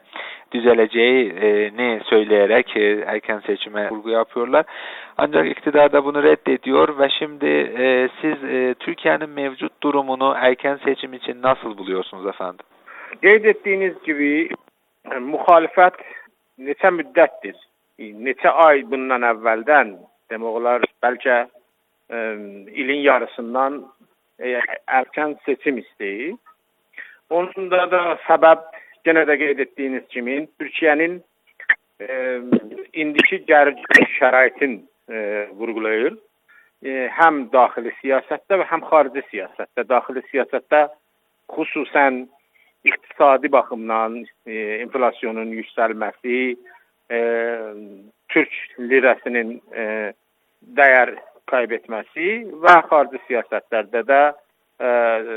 M: düzeleceğini söyleyerek erken seçime vurgu yapıyorlar. Ancak iktidar da bunu reddediyor ve şimdi e, siz e, Türkiye'nin mevcut durumunu erken seçim için nasıl buluyorsunuz efendim?
H: Qeyd etdiyiniz gibi e, muhalefət neçə müddətdir, neçə ay bundan əvvəldən demək olar bəlkə e, ilin yarısından e, erken seçim istəyir. Onun da da səbəb gene de qeyd etdiyiniz kimi Türkiye'nin e, indiki gərgin şəraitin e, vurgulayır. E, hem daxili siyasette ve hem xarici siyasette. Daxili siyasette xüsusən iqtisadi baxımdan e, enflasyonun yüksəlməsi, e, Türk lirasının e, dəyər kaybetməsi və xarici siyasətlərdə də e,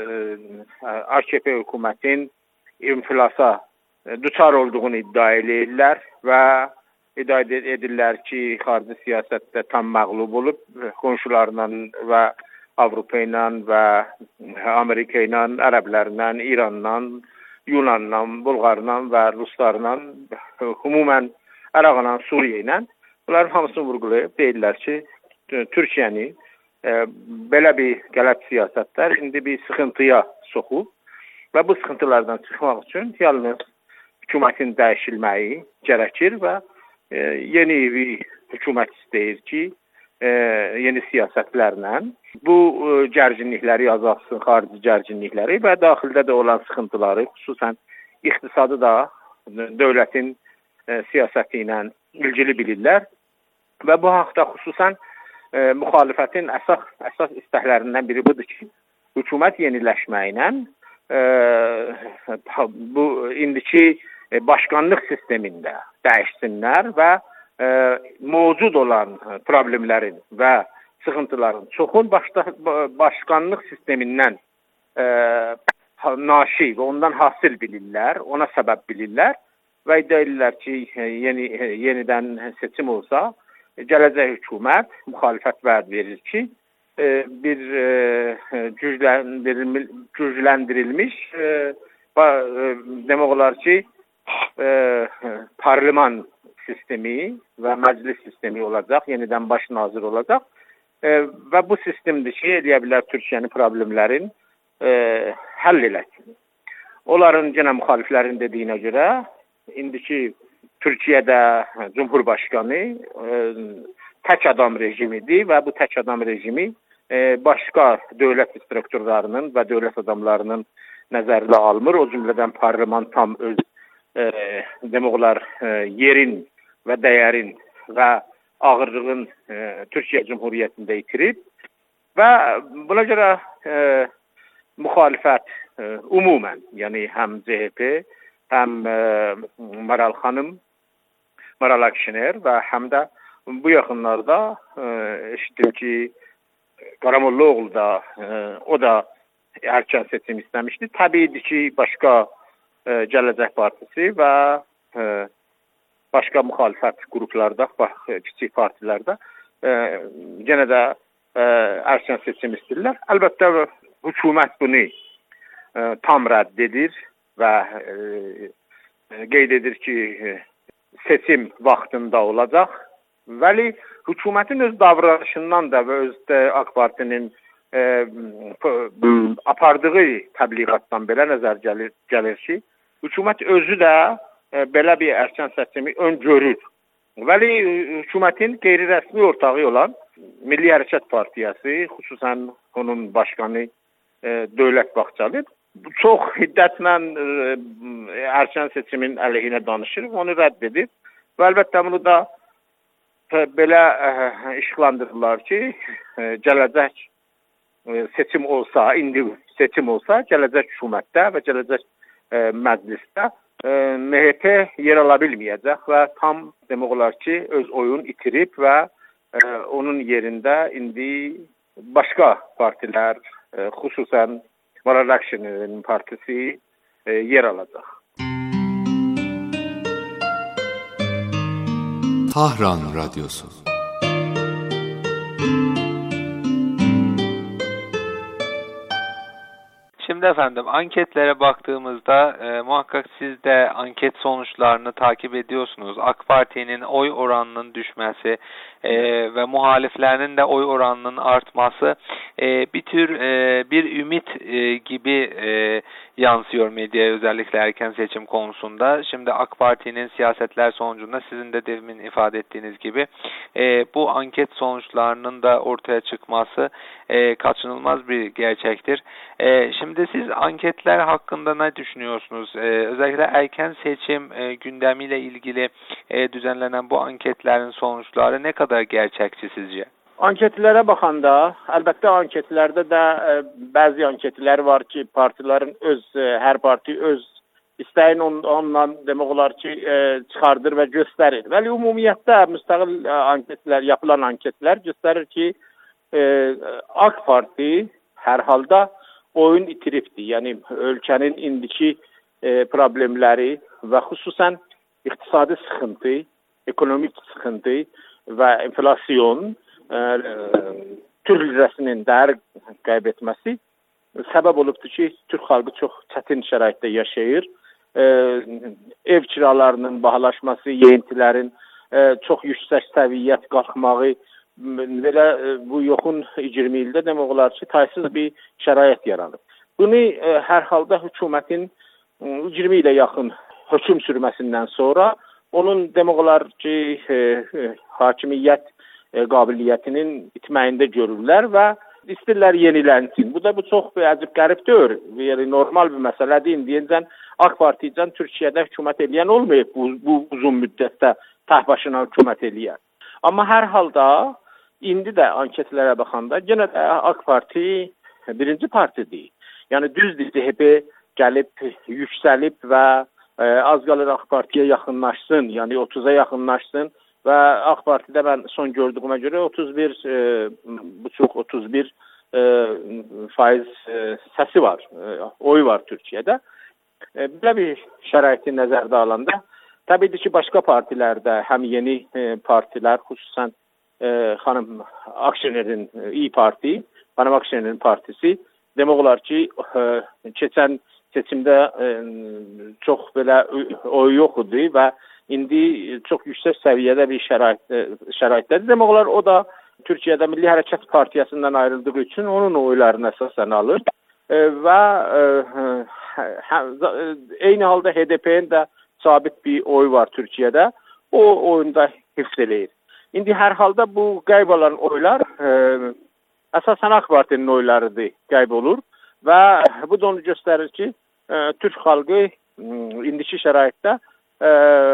H: e, A K P hökumətin infilasa düçar olduğunu iddia edirlər və iddia edirlər ki, xarici siyasətdə tam məğlub olub, qonşularla və Avropa ilə və Amerika ilə, ərəblərlə, İranla, Yunanla, Bulqarla və Ruslarla, ümumən Ərəqla, Suriyə ilə bunların hamısını vurgulayıb deyirlər ki, Türkiyəni e, belə bir qələt siyasətlər indi bir sıxıntıya soxub və bu sıxıntılardan çıxmaq üçün yalnız hökumətin dəyişilməyi gərəkir və e, yeni bir hökumət istəyir ki, e, yeni siyasətlərlə bu e, gərginlikləri azaltsın, xarici gərginlikləri və daxildə də olan sıxıntıları, xüsusən iqtisadı da dövlətin e, siyasəti ilə ilgili bilirlər və bu haqda xüsusən e, müxalifətin əsas, əsas istəklərindən biri budur ki, hökumət yeniləşməklə e, bu indiki başkanlıq sistemində dəyişsinlər və e, mövcud olan problemlərin və sıxıntıların çoxun başda, başkanlıq sistemindən e, naşi və ondan hasil bilirlər, ona səbəb bilirlər və iddia edirlər ki, yeni, yenidən seçim olsa, gələcək hökumət müxalifət vəd verir ki, e, bir e, gücləndirilmiş, gücləndirilmiş e, e, demək olar ki, E, parlament sistemi ve meclis sistemi olacak, yeniden baş nazır olacak e, ve bu sistemde şey edebilir Türkiye'nin problemlerin e, həll eləsin. Onların gene muhaliflerin dediğine göre indiki Türkiye'de Cumhurbaşkanı e, tek adam rejimidir ve bu tek adam rejimi e, başka devlet strukturlarının ve devlet adamlarının nəzərdə almır. O cümleden parlament tam öz E, demək olar e, yerin və dəyərin və ağırlığın e, Türkiyə Cumhuriyyətində itirib və buna görə e, müxalifət e, ümumən, yəni həm C H P, həm e, Maral xanım, Maral Akşener və həm də bu yaxınlarda e, eşitdim ki, Qaramollaoğlu da e, o da erken seçim istəmişdi. Təbiidir ki, başqa Gələcək Partisi və e, başqa müxalifət qruplarda, bax, kiçik partilərdə e, yenə də e, erken seçim istəyirlər. Əlbəttə, hökumət bunu e, tam rədd edir və e, qeyd edir ki, e, seçim vaxtında olacaq. Bəli, hökumətin öz davranışından da və öz də AK Partinin e, apardığı təbliğatdan belə nəzər gəlir, gəlir ki, hökumət özü də e, belə bir erkən seçimi öngörür. Bəli, hökumətin qeyri-rəsmi ortağı olan Milli Hərəkət Partiyası, xüsusən onun başqanı e, Dövlət Bağçalı çox hiddətlə e, erkən seçimin əleyhinə danışır, onu rədd edir. Və əlbəttə bunu da e, belə e, işıqlandırırlar ki, e, gələcək e, seçim olsa, indi seçim olsa, gələcək hökumətdə və gələcək e, məclisdə e, M H P yer ala bilməyəcək və tam demək olar ki, öz oyun itirib və e, onun yerində indi başqa partilər, e, xüsusən Maral Akşener'in partisi e, yer alacaq.
L: Tahran Radyosu.
M: Şimdi efendim anketlere baktığımızda e, muhakkak siz de anket sonuçlarını takip ediyorsunuz. AK Parti'nin oy oranının düşmesi e, ve muhaliflerinin de oy oranının artması e, bir tür e, bir ümit e, gibi e, yansıyor medyaya, özellikle erken seçim konusunda. Şimdi AK Parti'nin siyasetler sonucunda sizin de demin ifade ettiğiniz gibi e, bu anket sonuçlarının da ortaya çıkması e, kaçınılmaz bir gerçektir. E, şimdi siz anketler hakkında ne düşünüyorsunuz? E, özellikle erken seçim e, gündemiyle ilgili e, düzenlenen bu anketlerin sonuçları ne kadar gerçekçi sizce?
H: Anketlərə baxanda, əlbəttə anketlərdə də e, bəzi anketlər var ki, partilərin öz, e, hər parti öz istəyin on, ondan demək olar ki, e, çıxardır və göstərir. Bəli, ümumiyyətdə müstəqil e, anketlər, yapılan anketlər göstərir ki, e, AK Parti hər halda oyun itiribdir. Yəni, ölkənin indiki e, problemləri və xüsusən iqtisadi sıxıntı, ekonomik sıxıntı və enflasyon, e, Türk lirəsinin dəyər qaybetməsi səbəb olubdur ki, Türk xalqı çox çətin şəraitdə yaşayır. E, ev kiralarının bahalaşması, yeyintilərin e, çox yüksək səviyyət qalxmağı, belə e, bu yoxun iyirmi ildə demək olar ki, taysız bir şərait yaranıb. Bunu e, hər halda hökumətin iyirmi ilə yaxın hökm sürməsindən sonra onun demək olar ki, e, e, hakimiyyət e, qabiliyyətinin itməyində görürlər və istəyirlər yenilənsin. Bu da bu çox əcib qərib deyil. Yəni normal bir məsələdir. İndiyəcən AK Partiyəcən Türkiyədə hökumət eləyən olmayıb bu, bu uzun müddətdə tək başına hökumət eləyən. Amma hər halda indi də anketlərə baxanda yenə də AK Parti birinci partidir. Yəni düzdür, C H P gəlib, yüksəlib və e, az qalır AK Partiyə yaxınlaşsın, yəni otuza yaxınlaşsın və AK Partidə mən son gördüyümə görə otuz bir buçuq otuz bir e, faiz e, səsi var, e, oy var Türkiyədə. E, belə bir şəraiti nəzərdə alanda, təbii ki, başqa partilərdə həm yeni e, partilər, xüsusən e, xanım Akşener'in e, İyi Parti, xanım Akşener'in partisi, demək olar ki, e, keçən seçimdə e, çox belə oy yox idi və indi çox yüksək səviyyədə bir şərait, şəraitdədir. Demək olar, o da Türkiyədə Milli Hərəkət Partiyasından ayrıldığı üçün onun oylarını əsasən alır e, və e, hə, eyni halda H D P'nin də sabit bir oy var Türkiyədə. O oyunda hifz eləyir. İndi hər halda bu qayb olan oylar e, əsasən AK Partinin oylarıdır, qayb olur və bu da onu göstərir ki, e, Türk xalqı indiki şəraitdə Ə,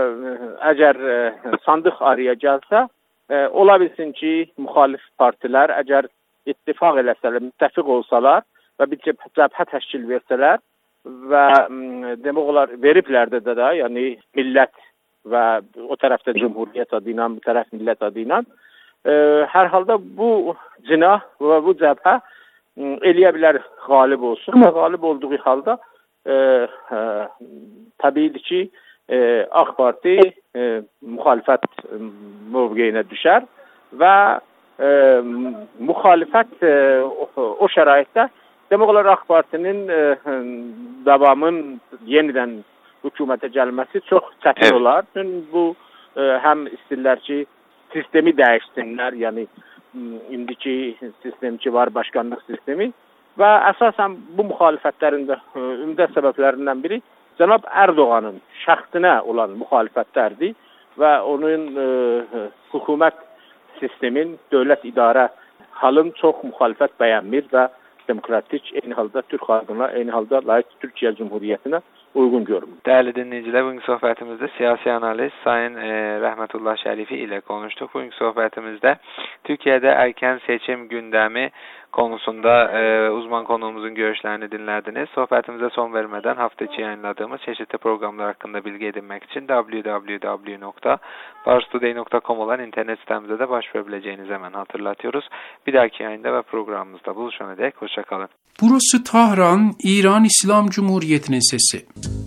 H: əgər ə, sandıq araya gəlsə, ə, ola bilsin ki, müxalif partilər əgər ittifaq eləsələr, müttəfiq olsalar və bir cəbhə təşkil versələr və ə, demək olar, veriblər də də, yəni millət və o tərəfdə cümhuriyyət adı ilə, bu tərəf millət adı ilə, ə, hər halda bu cinah və bu cəbhə ə, eləyə bilər qalib olsun və qalib olduğu halda ə, ə, təbiidir ki, E, AK Parti e, müxalifət e, mövqeyinə düşər və e, müxalifət e, o, o şəraitdə demək olar AK Partinin e, davamın yenidən hökumətə gəlməsi çox çətin olar. Çünki bu həm istəyirlər ki, sistemi dəyişsinlər, yəni indiki sistem ki var, başkanlıq sistemi və əsasən bu müxalifətlərin də ümdə səbəblərindən biri cənab Erdoğanın şəxsinə olan müxalifətlərdir və onun e, hökumət sistemin, dövlət idarə halın çox müxalifət bəyənmir və demokratik, eyni halda Türk xalqına, eyni halda laik Türkiyə Cumhuriyyətinə uyğun görünür.
M: Değerli dinleyiciler, bugünkü sohbetimizde siyasi analist Sayın e, Rəhmətullah Şərifi ile konuştuk. Bugünkü sohbetimizde Türkiye'de erken seçim gündemi konusunda e, uzman konuğumuzun görüşlerini dinlediniz. Sohbetimize son vermeden hafta içi yayınladığımız çeşitli programlar hakkında bilgi edinmek için double-u double-u double-u nokta pars today nokta com olan internet sitemize de başvurabileceğinizi hemen hatırlatıyoruz. Bir dahaki yayında ve programımızda buluşana dek hoşçakalın.
N: Burası Tahran, İran İslam Cumhuriyeti'nin sesi.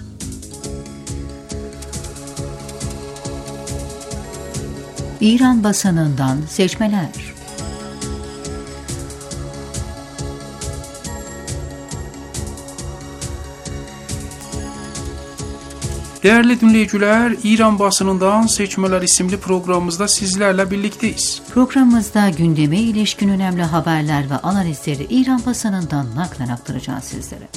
B: İran basınından seçmeler.
N: Değerli dinleyiciler, İran basınından Seçmeler isimli programımızda sizlerle birlikteyiz.
B: Programımızda gündeme ilişkin önemli haberler ve analizleri İran basınından naklen aktaracağız sizlere.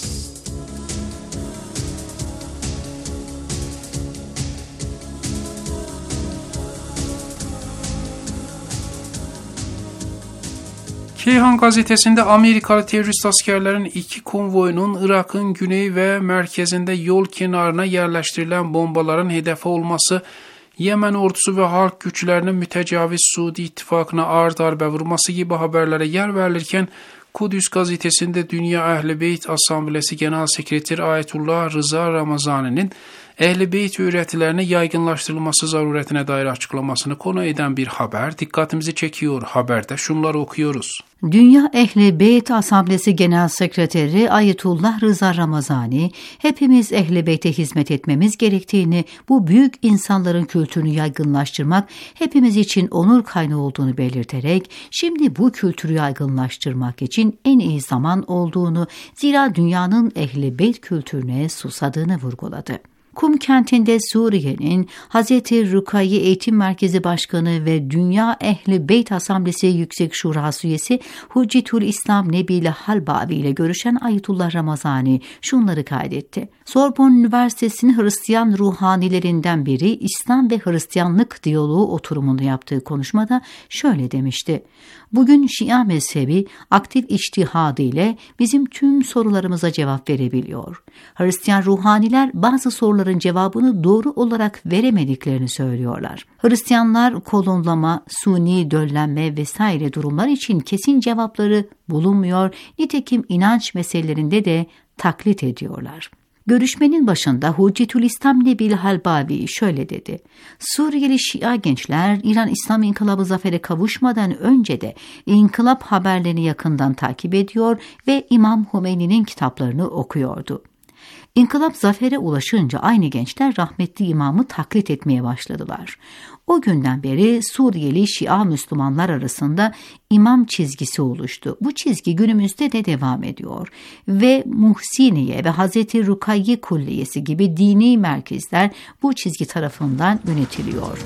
N: Keyhan gazetesinde Amerikalı terörist askerlerin iki konvoyunun Irak'ın güney ve merkezinde yol kenarına yerleştirilen bombaların hedefi olması, Yemen ordusu ve halk güçlerinin mütecaviz Suudi ittifakına ağır darbe vurması gibi haberlere yer verilirken, Kudüs gazetesinde Dünya Ehl-i Beyt Asamblesi Genel Sekreteri Ayetullah Rıza Ramazani'nin Ehl-i Beyt öğretilerine yaygınlaştırılması zaruretine dair açıklamasını konu eden bir haber dikkatimizi çekiyor. Haberde şunları okuyoruz.
B: Dünya Ehl-i Beyt Asamblesi Genel Sekreteri Ayetullah Rıza Ramazani, hepimiz Ehl-i Beyt'e hizmet etmemiz gerektiğini, bu büyük insanların kültürünü yaygınlaştırmak hepimiz için onur kaynağı olduğunu belirterek, şimdi bu kültürü yaygınlaştırmak için en iyi zaman olduğunu, zira dünyanın Ehl-i Beyt kültürüne susadığını vurguladı. Kum kentinde Suriye'nin Hazreti Rukayye Eğitim Merkezi Başkanı ve Dünya Ehl-i Beyt Asamblesi Yüksek Şurası üyesi Hüccetül İslam Nebil Halbavi ile görüşen Ayetullah Ramazani şunları kaydetti. Sorbonne Üniversitesi'nin Hristiyan ruhanilerinden biri İslam ve Hristiyanlık diyaloğu oturumunu yaptığı konuşmada şöyle demişti. Bugün Şia mezhebi aktif içtihadı ile bizim tüm sorularımıza cevap verebiliyor. Hristiyan ruhaniler bazı soruların cevabını doğru olarak veremediklerini söylüyorlar. Hristiyanlar kolonlama, suni döllenme vesaire durumlar için kesin cevapları bulunmuyor, nitekim inanç meselelerinde de taklit ediyorlar. Görüşmenin başında Hüccetül İslam Nebil Halbavi şöyle dedi. Suriyeli Şia gençler İran İslam İnkılabı zafere kavuşmadan önce de inkılap haberlerini yakından takip ediyor ve İmam Hümeyni'nin kitaplarını okuyordu. İnkılap zafere ulaşınca aynı gençler rahmetli imamı taklit etmeye başladılar. O günden beri Suriyeli Şia Müslümanlar arasında imam çizgisi oluştu. Bu çizgi günümüzde de devam ediyor ve Muhsiniye ve Hazreti Rukayye Kulliyesi gibi dini merkezler bu çizgi tarafından yönetiliyor.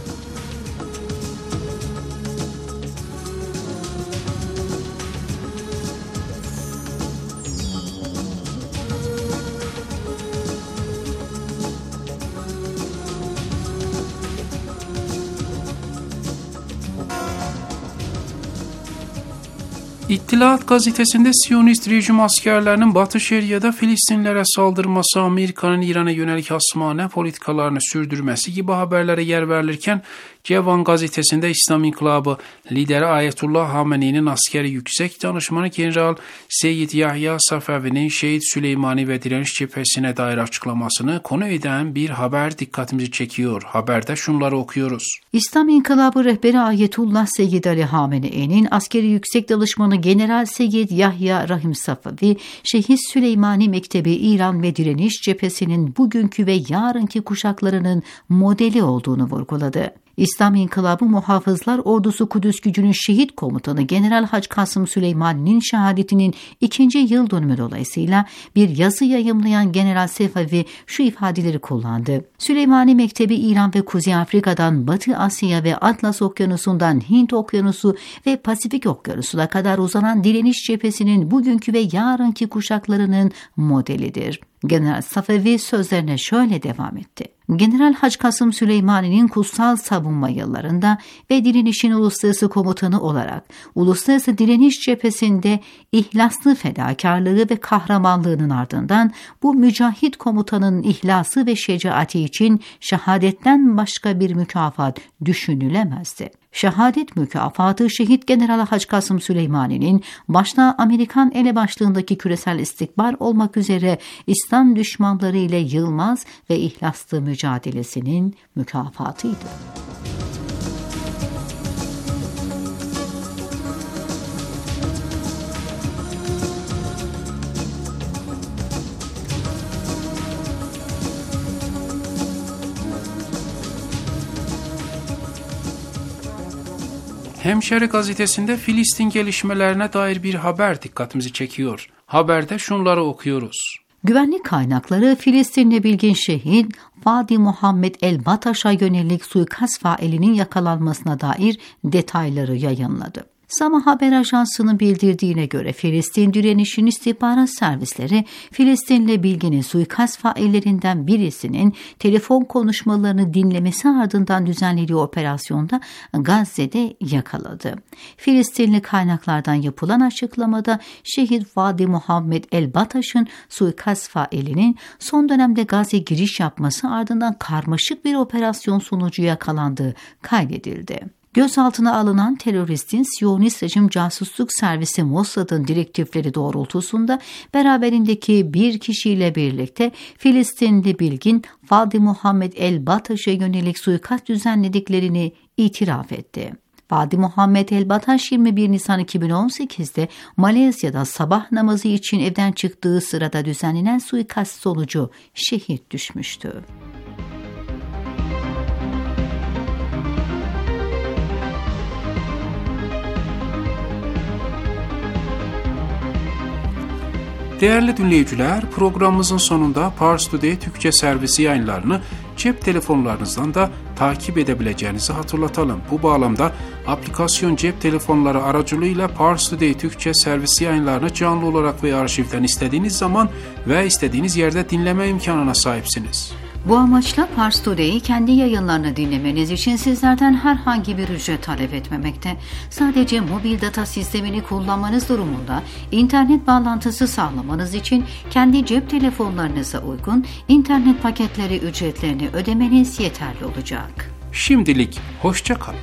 N: İttilaat gazetesinde Siyonist rejim askerlerinin Batı Şeria'da Filistinlere saldırması, Amerika'nın İran'a yönelik hasmane politikalarını sürdürmesi gibi haberlere yer verilirken, Cevan gazetesinde İslam İnkılabı lideri Ayetullah Hamene'nin askeri yüksek danışmanı General Seyyid Yahya Safevi'nin Şehit Süleymani ve direniş cephesine dair açıklamasını konu eden bir haber dikkatimizi çekiyor. Haberde şunları okuyoruz.
B: İslam İnkılabı rehberi Ayetullah Seyyid Ali Hamene'nin askeri yüksek danışmanı General Seyyid Yahya Rahim Safevi, Şehit Süleymani Mektebi İran ve direniş cephesinin bugünkü ve yarınki kuşaklarının modeli olduğunu vurguladı. İslam İnkılabı Muhafızlar Ordusu Kudüs Gücü'nün şehit komutanı General Hacı Kasım Süleymani'nin şehadetinin ikinci yıl dönümü dolayısıyla bir yazı yayımlayan General Sefavi şu ifadeleri kullandı. Süleymani Mektebi İran ve Kuzey Afrika'dan Batı Asya ve Atlas Okyanusu'ndan Hint Okyanusu ve Pasifik Okyanusu'na kadar uzanan direniş cephesinin bugünkü ve yarınki kuşaklarının modelidir. General Safevi sözlerine şöyle devam etti. General Hacı Kasım Süleymani'nin kutsal savunma yıllarında ve direnişin uluslararası komutanı olarak uluslararası direniş cephesinde ihlaslı fedakarlığı ve kahramanlığının ardından bu mücahit komutanın ihlası ve şecaati için şehadetten başka bir mükafat düşünülemezdi. Şehadet mükafatı şehit General Hacı Kasım Süleymani'nin başta Amerikan elebaşlığındaki küresel istikbal olmak üzere İslam düşmanları ile yılmaz ve ihlaslı mücadelesinin mükafatıydı.
N: Hemşeri gazetesinde Filistin gelişmelerine dair bir haber dikkatimizi çekiyor. Haberde şunları okuyoruz.
B: Güvenlik kaynakları Filistinli bilgin şehit Fadi Muhammed El-Bataş'a yönelik suikast failinin yakalanmasına dair detayları yayınladı. Sama Haber Ajansı'nın bildirdiğine göre Filistin direnişinin istihbarat servisleri Filistinli bilginin suikast faillerinden birisinin telefon konuşmalarını dinlemesi ardından düzenlediği operasyonda Gazze'de yakaladı. Filistinli kaynaklardan yapılan açıklamada şehit Fadi Muhammed El-Bataş'ın suikast failinin son dönemde Gazze giriş yapması ardından karmaşık bir operasyon sonucu yakalandığı kaydedildi. Gözaltına alınan teröristin Siyonist rejim casusluk servisi Mossad'ın direktifleri doğrultusunda beraberindeki bir kişiyle birlikte Filistinli bilgin Fadi Muhammed El-Bataş'a yönelik suikast düzenlediklerini itiraf etti. Fadi Muhammed El-Bataş yirmi bir Nisan iki bin on sekiz'de Malezya'da sabah namazı için evden çıktığı sırada düzenlenen suikast sonucu şehit düşmüştü.
N: Değerli dinleyiciler, programımızın sonunda Pars Today Türkçe servisi yayınlarını cep telefonlarınızdan da takip edebileceğinizi hatırlatalım. Bu bağlamda aplikasyon cep telefonları aracılığıyla Pars Today Türkçe servisi yayınlarını canlı olarak ve arşivden istediğiniz zaman ve istediğiniz yerde dinleme imkanına sahipsiniz.
B: Bu amaçla Pars Today'i kendi yayınlarını dinlemeniz için sizlerden herhangi bir ücret talep etmemekte. Sadece mobil data sistemini kullanmanız durumunda internet bağlantısı sağlamanız için kendi cep telefonlarınıza uygun internet paketleri ücretlerini ödemeniz yeterli olacak.
N: Şimdilik hoşça kalın.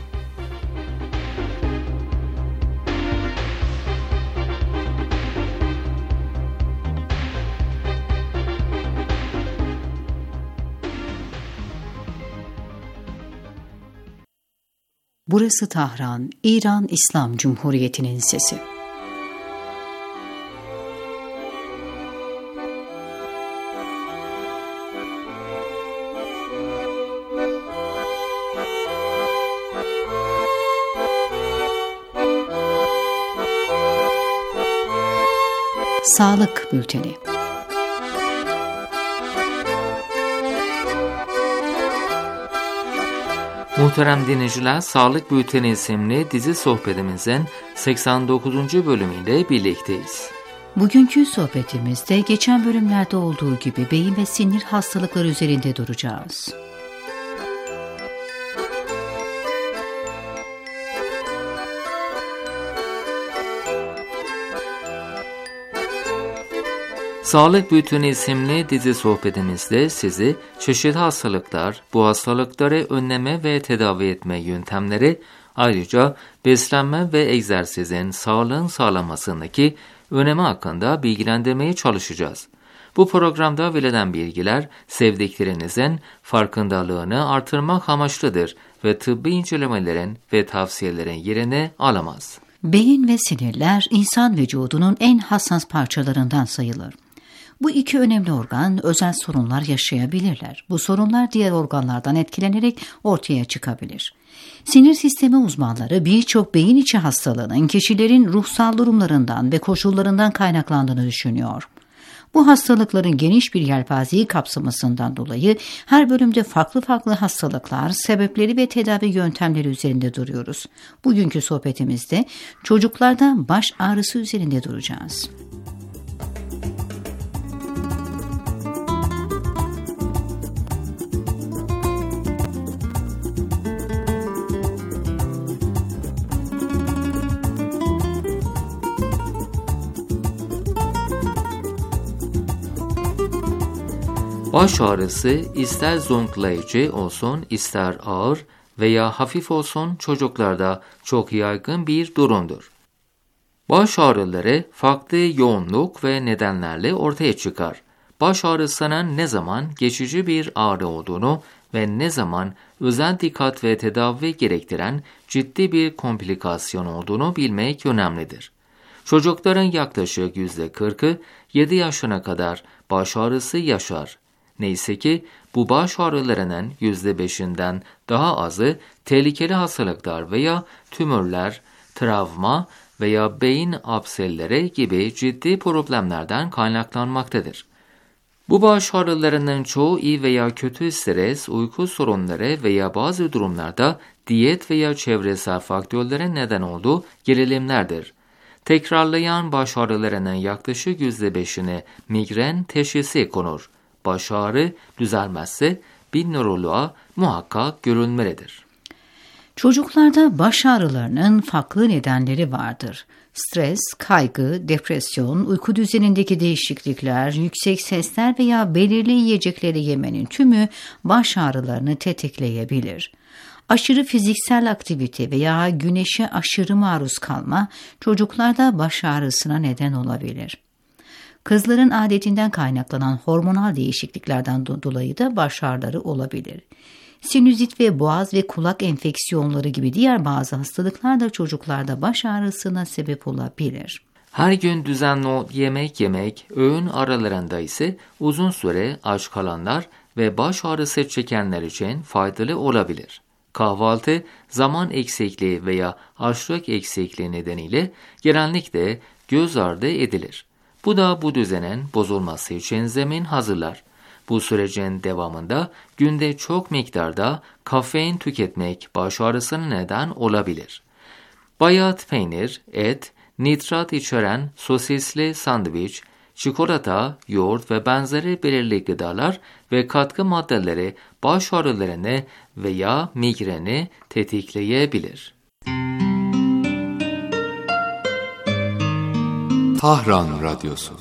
B: Burası Tahran, İran İslam Cumhuriyeti'nin sesi. Sağlık Bülteni.
A: Muhterem dinleyiciler, Sağlık Bülteni isimli dizi sohbetimizin seksen dokuzuncu bölümüyle birlikteyiz.
B: Bugünkü sohbetimizde geçen bölümlerde olduğu gibi beyin ve sinir hastalıkları üzerinde duracağız.
A: Sağlık Bülteni isimli dizi sohbetimizde sizi çeşitli hastalıklar, bu hastalıkları önleme ve tedavi etme yöntemleri, ayrıca beslenme ve egzersizin sağlığın sağlanmasındaki önemi hakkında bilgilendirmeye çalışacağız. Bu programda verilen bilgiler sevdiklerinizin farkındalığını artırmak amaçlıdır ve tıbbi incelemelerin ve tavsiyelerin yerini alamaz.
B: Beyin ve sinirler insan vücudunun en hassas parçalarından sayılır. Bu iki önemli organ özel sorunlar yaşayabilirler. Bu sorunlar diğer organlardan etkilenerek ortaya çıkabilir. Sinir sistemi uzmanları birçok beyin içi hastalığının kişilerin ruhsal durumlarından ve koşullarından kaynaklandığını düşünüyor. Bu hastalıkların geniş bir yelpazeyi kapsamasından dolayı her bölümde farklı farklı hastalıklar, sebepleri ve tedavi yöntemleri üzerinde duruyoruz. Bugünkü sohbetimizde çocuklarda baş ağrısı üzerinde duracağız.
A: Baş ağrısı ister zonklayıcı olsun, ister ağır veya hafif olsun çocuklarda çok yaygın bir durumdur. Baş ağrıları farklı yoğunluk ve nedenlerle ortaya çıkar. Baş ağrısının ne zaman geçici bir ağrı olduğunu ve ne zaman özel dikkat ve tedavi gerektiren ciddi bir komplikasyon olduğunu bilmek önemlidir. Çocukların yaklaşık yüzde kırkı yedi yaşına kadar baş ağrısı yaşar. Neyse ki bu baş ağrılarının yüzde beşinden daha azı tehlikeli hastalıklar veya tümörler, travma veya beyin apselleri gibi ciddi problemlerden kaynaklanmaktadır. Bu baş ağrılarının çoğu iyi veya kötü stres, uyku sorunları veya bazı durumlarda diyet veya çevresel faktörlerin neden olduğu gerilimlerdir. Tekrarlayan baş ağrılarının yaklaşık yüzde beşine migren teşhisi konur. Baş ağrı düzelmezse bir nöroloğa muhakkak görülmelidir.
B: Çocuklarda baş ağrılarının farklı nedenleri vardır. Stres, kaygı, depresyon, uyku düzenindeki değişiklikler, yüksek sesler veya belirli yiyecekleri yemenin tümü baş ağrılarını tetikleyebilir. Aşırı fiziksel aktivite veya güneşe aşırı maruz kalma çocuklarda baş ağrısına neden olabilir. Kızların adetinden kaynaklanan hormonal değişikliklerden dolayı da baş ağrıları olabilir. Sinüzit ve boğaz ve kulak enfeksiyonları gibi diğer bazı hastalıklar da çocuklarda baş ağrısına sebep olabilir.
A: Her gün düzenli yemek yemek, öğün aralarında ise uzun süre aç kalanlar ve baş ağrısı çekenler için faydalı olabilir. Kahvaltı, zaman eksikliği veya açlık eksikliği nedeniyle genellikle göz ardı edilir. Bu da bu düzenin bozulması için zemin hazırlar. Bu sürecin devamında günde çok miktarda kafein tüketmek baş ağrısına neden olabilir. Bayat peynir, et, nitrat içeren sosisli sandviç, çikolata, yoğurt ve benzeri belirli gıdalar ve katkı maddeleri baş ağrılarını veya migreni tetikleyebilir.
L: Tahran Radyosu.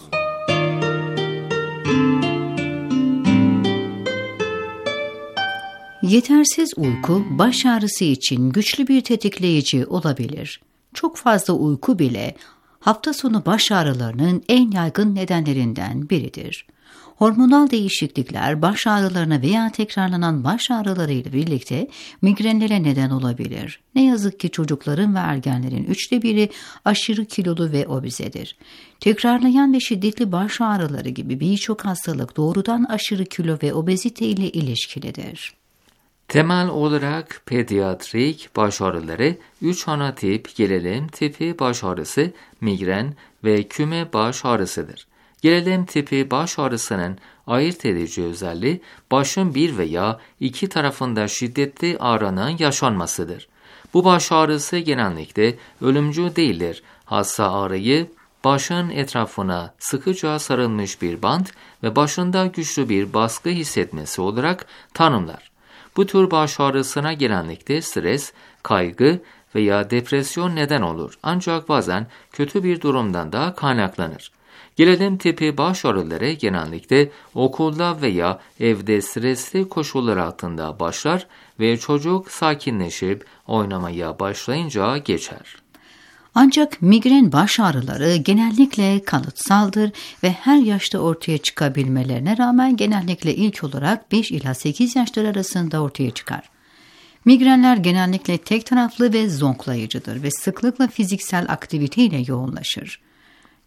B: Yetersiz uyku baş ağrısı için güçlü bir tetikleyici olabilir. Çok fazla uyku bile hafta sonu baş ağrılarının en yaygın nedenlerinden biridir. Hormonal değişiklikler baş ağrılarına veya tekrarlanan baş ağrılarıyla birlikte migrenlere neden olabilir. Ne yazık ki çocukların ve ergenlerin üçte biri aşırı kilolu ve obezedir. Tekrarlayan ve şiddetli baş ağrıları gibi birçok hastalık doğrudan aşırı kilo ve obezite ile ilişkilidir.
A: Temel olarak pediatrik baş ağrıları üç ana tip gerilim tipi baş ağrısı, migren ve küme baş ağrısıdır. Gerilim tipi baş ağrısının ayırt edici özelliği başın bir veya iki tarafında şiddetli ağrının yaşanmasıdır. Bu baş ağrısı genellikle ölümcül değildir. Hasta ağrıyı başın etrafına sıkıca sarılmış bir bant ve başında güçlü bir baskı hissetmesi olarak tanımlar. Bu tür baş ağrısına genellikle stres, kaygı veya depresyon neden olur. Ancak bazen kötü bir durumdan da kaynaklanır. Gerilim tipi baş ağrıları genellikle okulda veya evde stresli koşullar altında başlar ve çocuk sakinleşip oynamaya başlayınca geçer.
B: Ancak migren baş ağrıları genellikle kalıtsaldır ve her yaşta ortaya çıkabilmelerine rağmen genellikle ilk olarak beş ila sekiz yaşlar arasında ortaya çıkar. Migrenler genellikle tek taraflı ve zonklayıcıdır ve sıklıkla fiziksel aktiviteyle yoğunlaşır.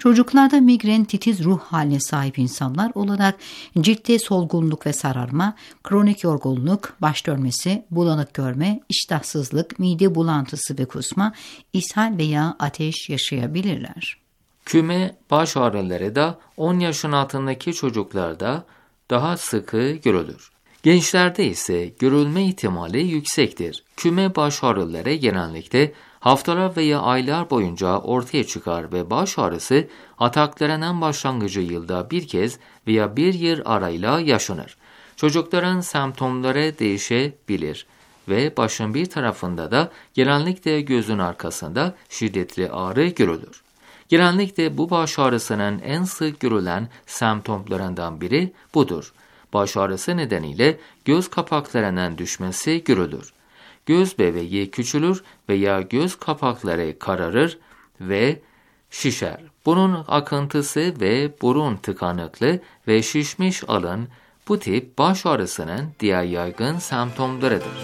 B: Çocuklarda migren titiz ruh haline sahip insanlar olarak ciltte solgunluk ve sararma, kronik yorgunluk, baş dönmesi, bulanık görme, iştahsızlık, mide bulantısı ve kusma, ishal veya ateş yaşayabilirler.
A: Küme baş ağrıları da on yaşın altındaki çocuklarda daha sıkı görülür. Gençlerde ise görülme ihtimali yüksektir. Küme baş ağrıları genellikle haftalar veya aylar boyunca ortaya çıkar ve baş ağrısı ataklarının başlangıcı yılda bir kez veya bir yıl arayla yaşanır. Çocukların semptomları değişebilir ve başın bir tarafında da genellikle gözün arkasında şiddetli ağrı görülür. Genellikle bu baş ağrısının en sık görülen semptomlarından biri budur. Baş ağrısı nedeniyle göz kapaklarının düşmesi görülür. Göz bebeği küçülür veya göz kapakları kararır ve şişer. Burun akıntısı ve burun tıkanıklığı ve şişmiş alın bu tip baş ağrısının diğer yaygın semptomlarıdır.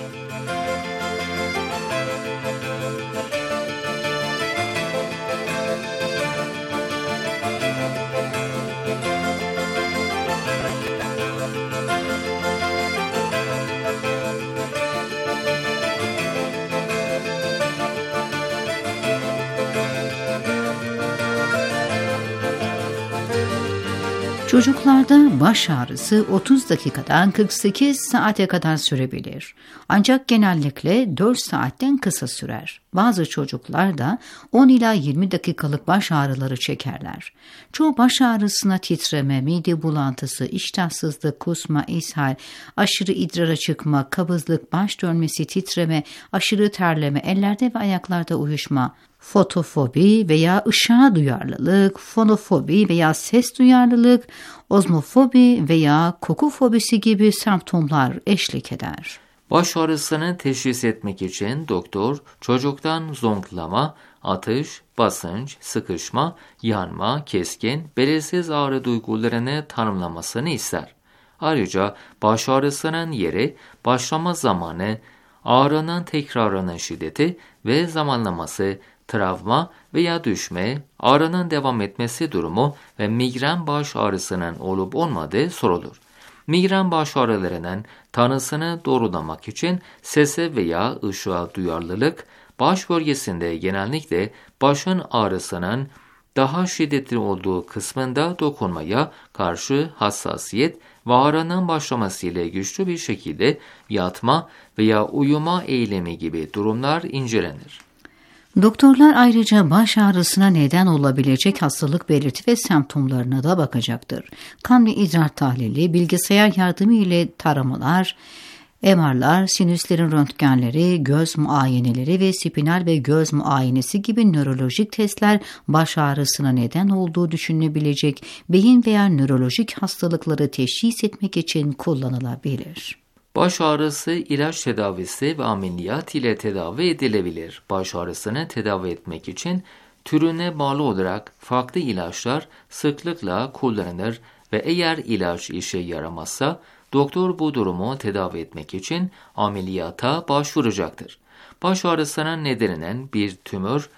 B: Çocuklarda baş ağrısı otuz dakikadan kırk sekiz saate kadar sürebilir. Ancak genellikle dört saatten kısa sürer. Bazı çocuklar da on ila yirmi dakikalık baş ağrıları çekerler. Çoğu baş ağrısına titreme, mide bulantısı, iştahsızlık, kusma, ishal, aşırı idrara çıkma, kabızlık, baş dönmesi, titreme, aşırı terleme, ellerde ve ayaklarda uyuşma, fotofobi veya ışığa duyarlılık, fonofobi veya ses duyarlılık, ozmofobi veya koku fobisi gibi semptomlar eşlik eder.
A: Baş ağrısını teşhis etmek için doktor çocuktan zonklama, atış, basınç, sıkışma, yanma, keskin, belirsiz ağrı duygularını tanımlamasını ister. Ayrıca baş ağrısının yeri, başlama zamanı, ağrının tekrarının şiddeti ve zamanlaması, travma veya düşme, ağrının devam etmesi durumu ve migren baş ağrısının olup olmadığı sorulur. Migren baş ağrılarının tanısını doğrulamak için sese veya ışığa duyarlılık, baş bölgesinde genellikle başın ağrısının daha şiddetli olduğu kısmında dokunmaya karşı hassasiyet ve ağrının başlamasıyla güçlü bir şekilde yatma veya uyuma eylemi gibi durumlar incelenir.
B: Doktorlar ayrıca baş ağrısına neden olabilecek hastalık belirti ve semptomlarına da bakacaktır. Kan ve idrar tahlili, bilgisayar yardımı ile taramalar, M R'lar, sinüslerin röntgenleri, göz muayeneleri ve spinal ve göz muayenesi gibi nörolojik testler baş ağrısına neden olduğu düşünülebilecek beyin veya nörolojik hastalıkları teşhis etmek için kullanılabilir.
A: Baş ağrısı ilaç tedavisi ve ameliyat ile tedavi edilebilir. Baş ağrısını tedavi etmek için türüne bağlı olarak farklı ilaçlar sıklıkla kullanılır ve eğer ilaç işe yaramazsa doktor bu durumu tedavi etmek için ameliyata başvuracaktır. Baş ağrısının nedeninin bir tümör,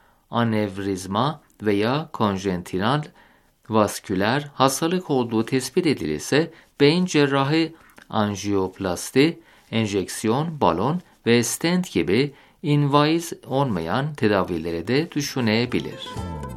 A: anevrizma veya konjenital vasküler hastalık olduğu tespit edilirse beyin cerrahi, anjiyoplasti, enjeksiyon, balon ve stent gibi invasiv olmayan tedavileri de düşünebilir.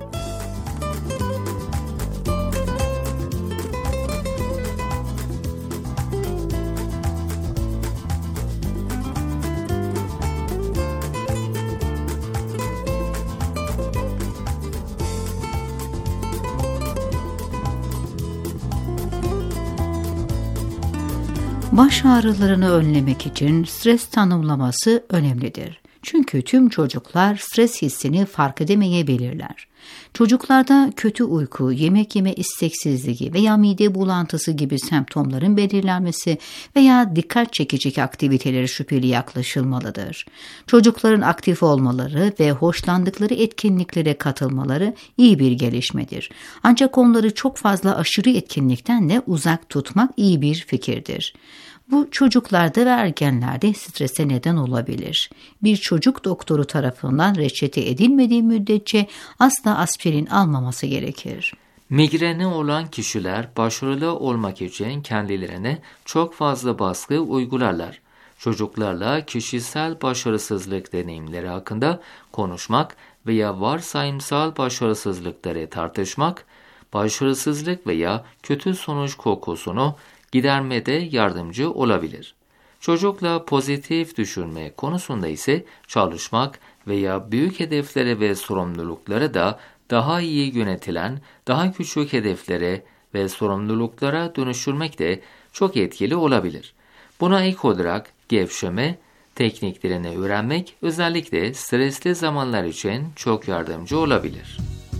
B: Baş ağrılarını önlemek için stres tanımlaması önemlidir. Çünkü tüm çocuklar stres hissini fark edemeyebilirler. Çocuklarda kötü uyku, yemek yeme isteksizliği veya mide bulantısı gibi semptomların belirlenmesi veya dikkat çekici aktivitelere şüpheli yaklaşılmalıdır. Çocukların aktif olmaları ve hoşlandıkları etkinliklere katılmaları iyi bir gelişmedir. Ancak onları çok fazla aşırı etkinlikten de uzak tutmak iyi bir fikirdir. Bu çocuklarda ve ergenlerde strese neden olabilir. Bir çocuk doktoru tarafından reçete edilmediği müddetçe asla aspirin almaması gerekir.
A: Migreni olan kişiler başarılı olmak için kendilerine çok fazla baskı uygularlar. Çocuklarla kişisel başarısızlık deneyimleri hakkında konuşmak veya varsayımsal başarısızlıkları tartışmak, başarısızlık veya kötü sonuç korkusunu gidermede yardımcı olabilir. Çocukla pozitif düşünme konusunda ise çalışmak veya büyük hedeflere ve sorumluluklara da daha iyi yönetilen, daha küçük hedeflere ve sorumluluklara dönüştürmek de çok etkili olabilir. Buna ek olarak gevşeme tekniklerini öğrenmek özellikle stresli zamanlar için çok yardımcı olabilir.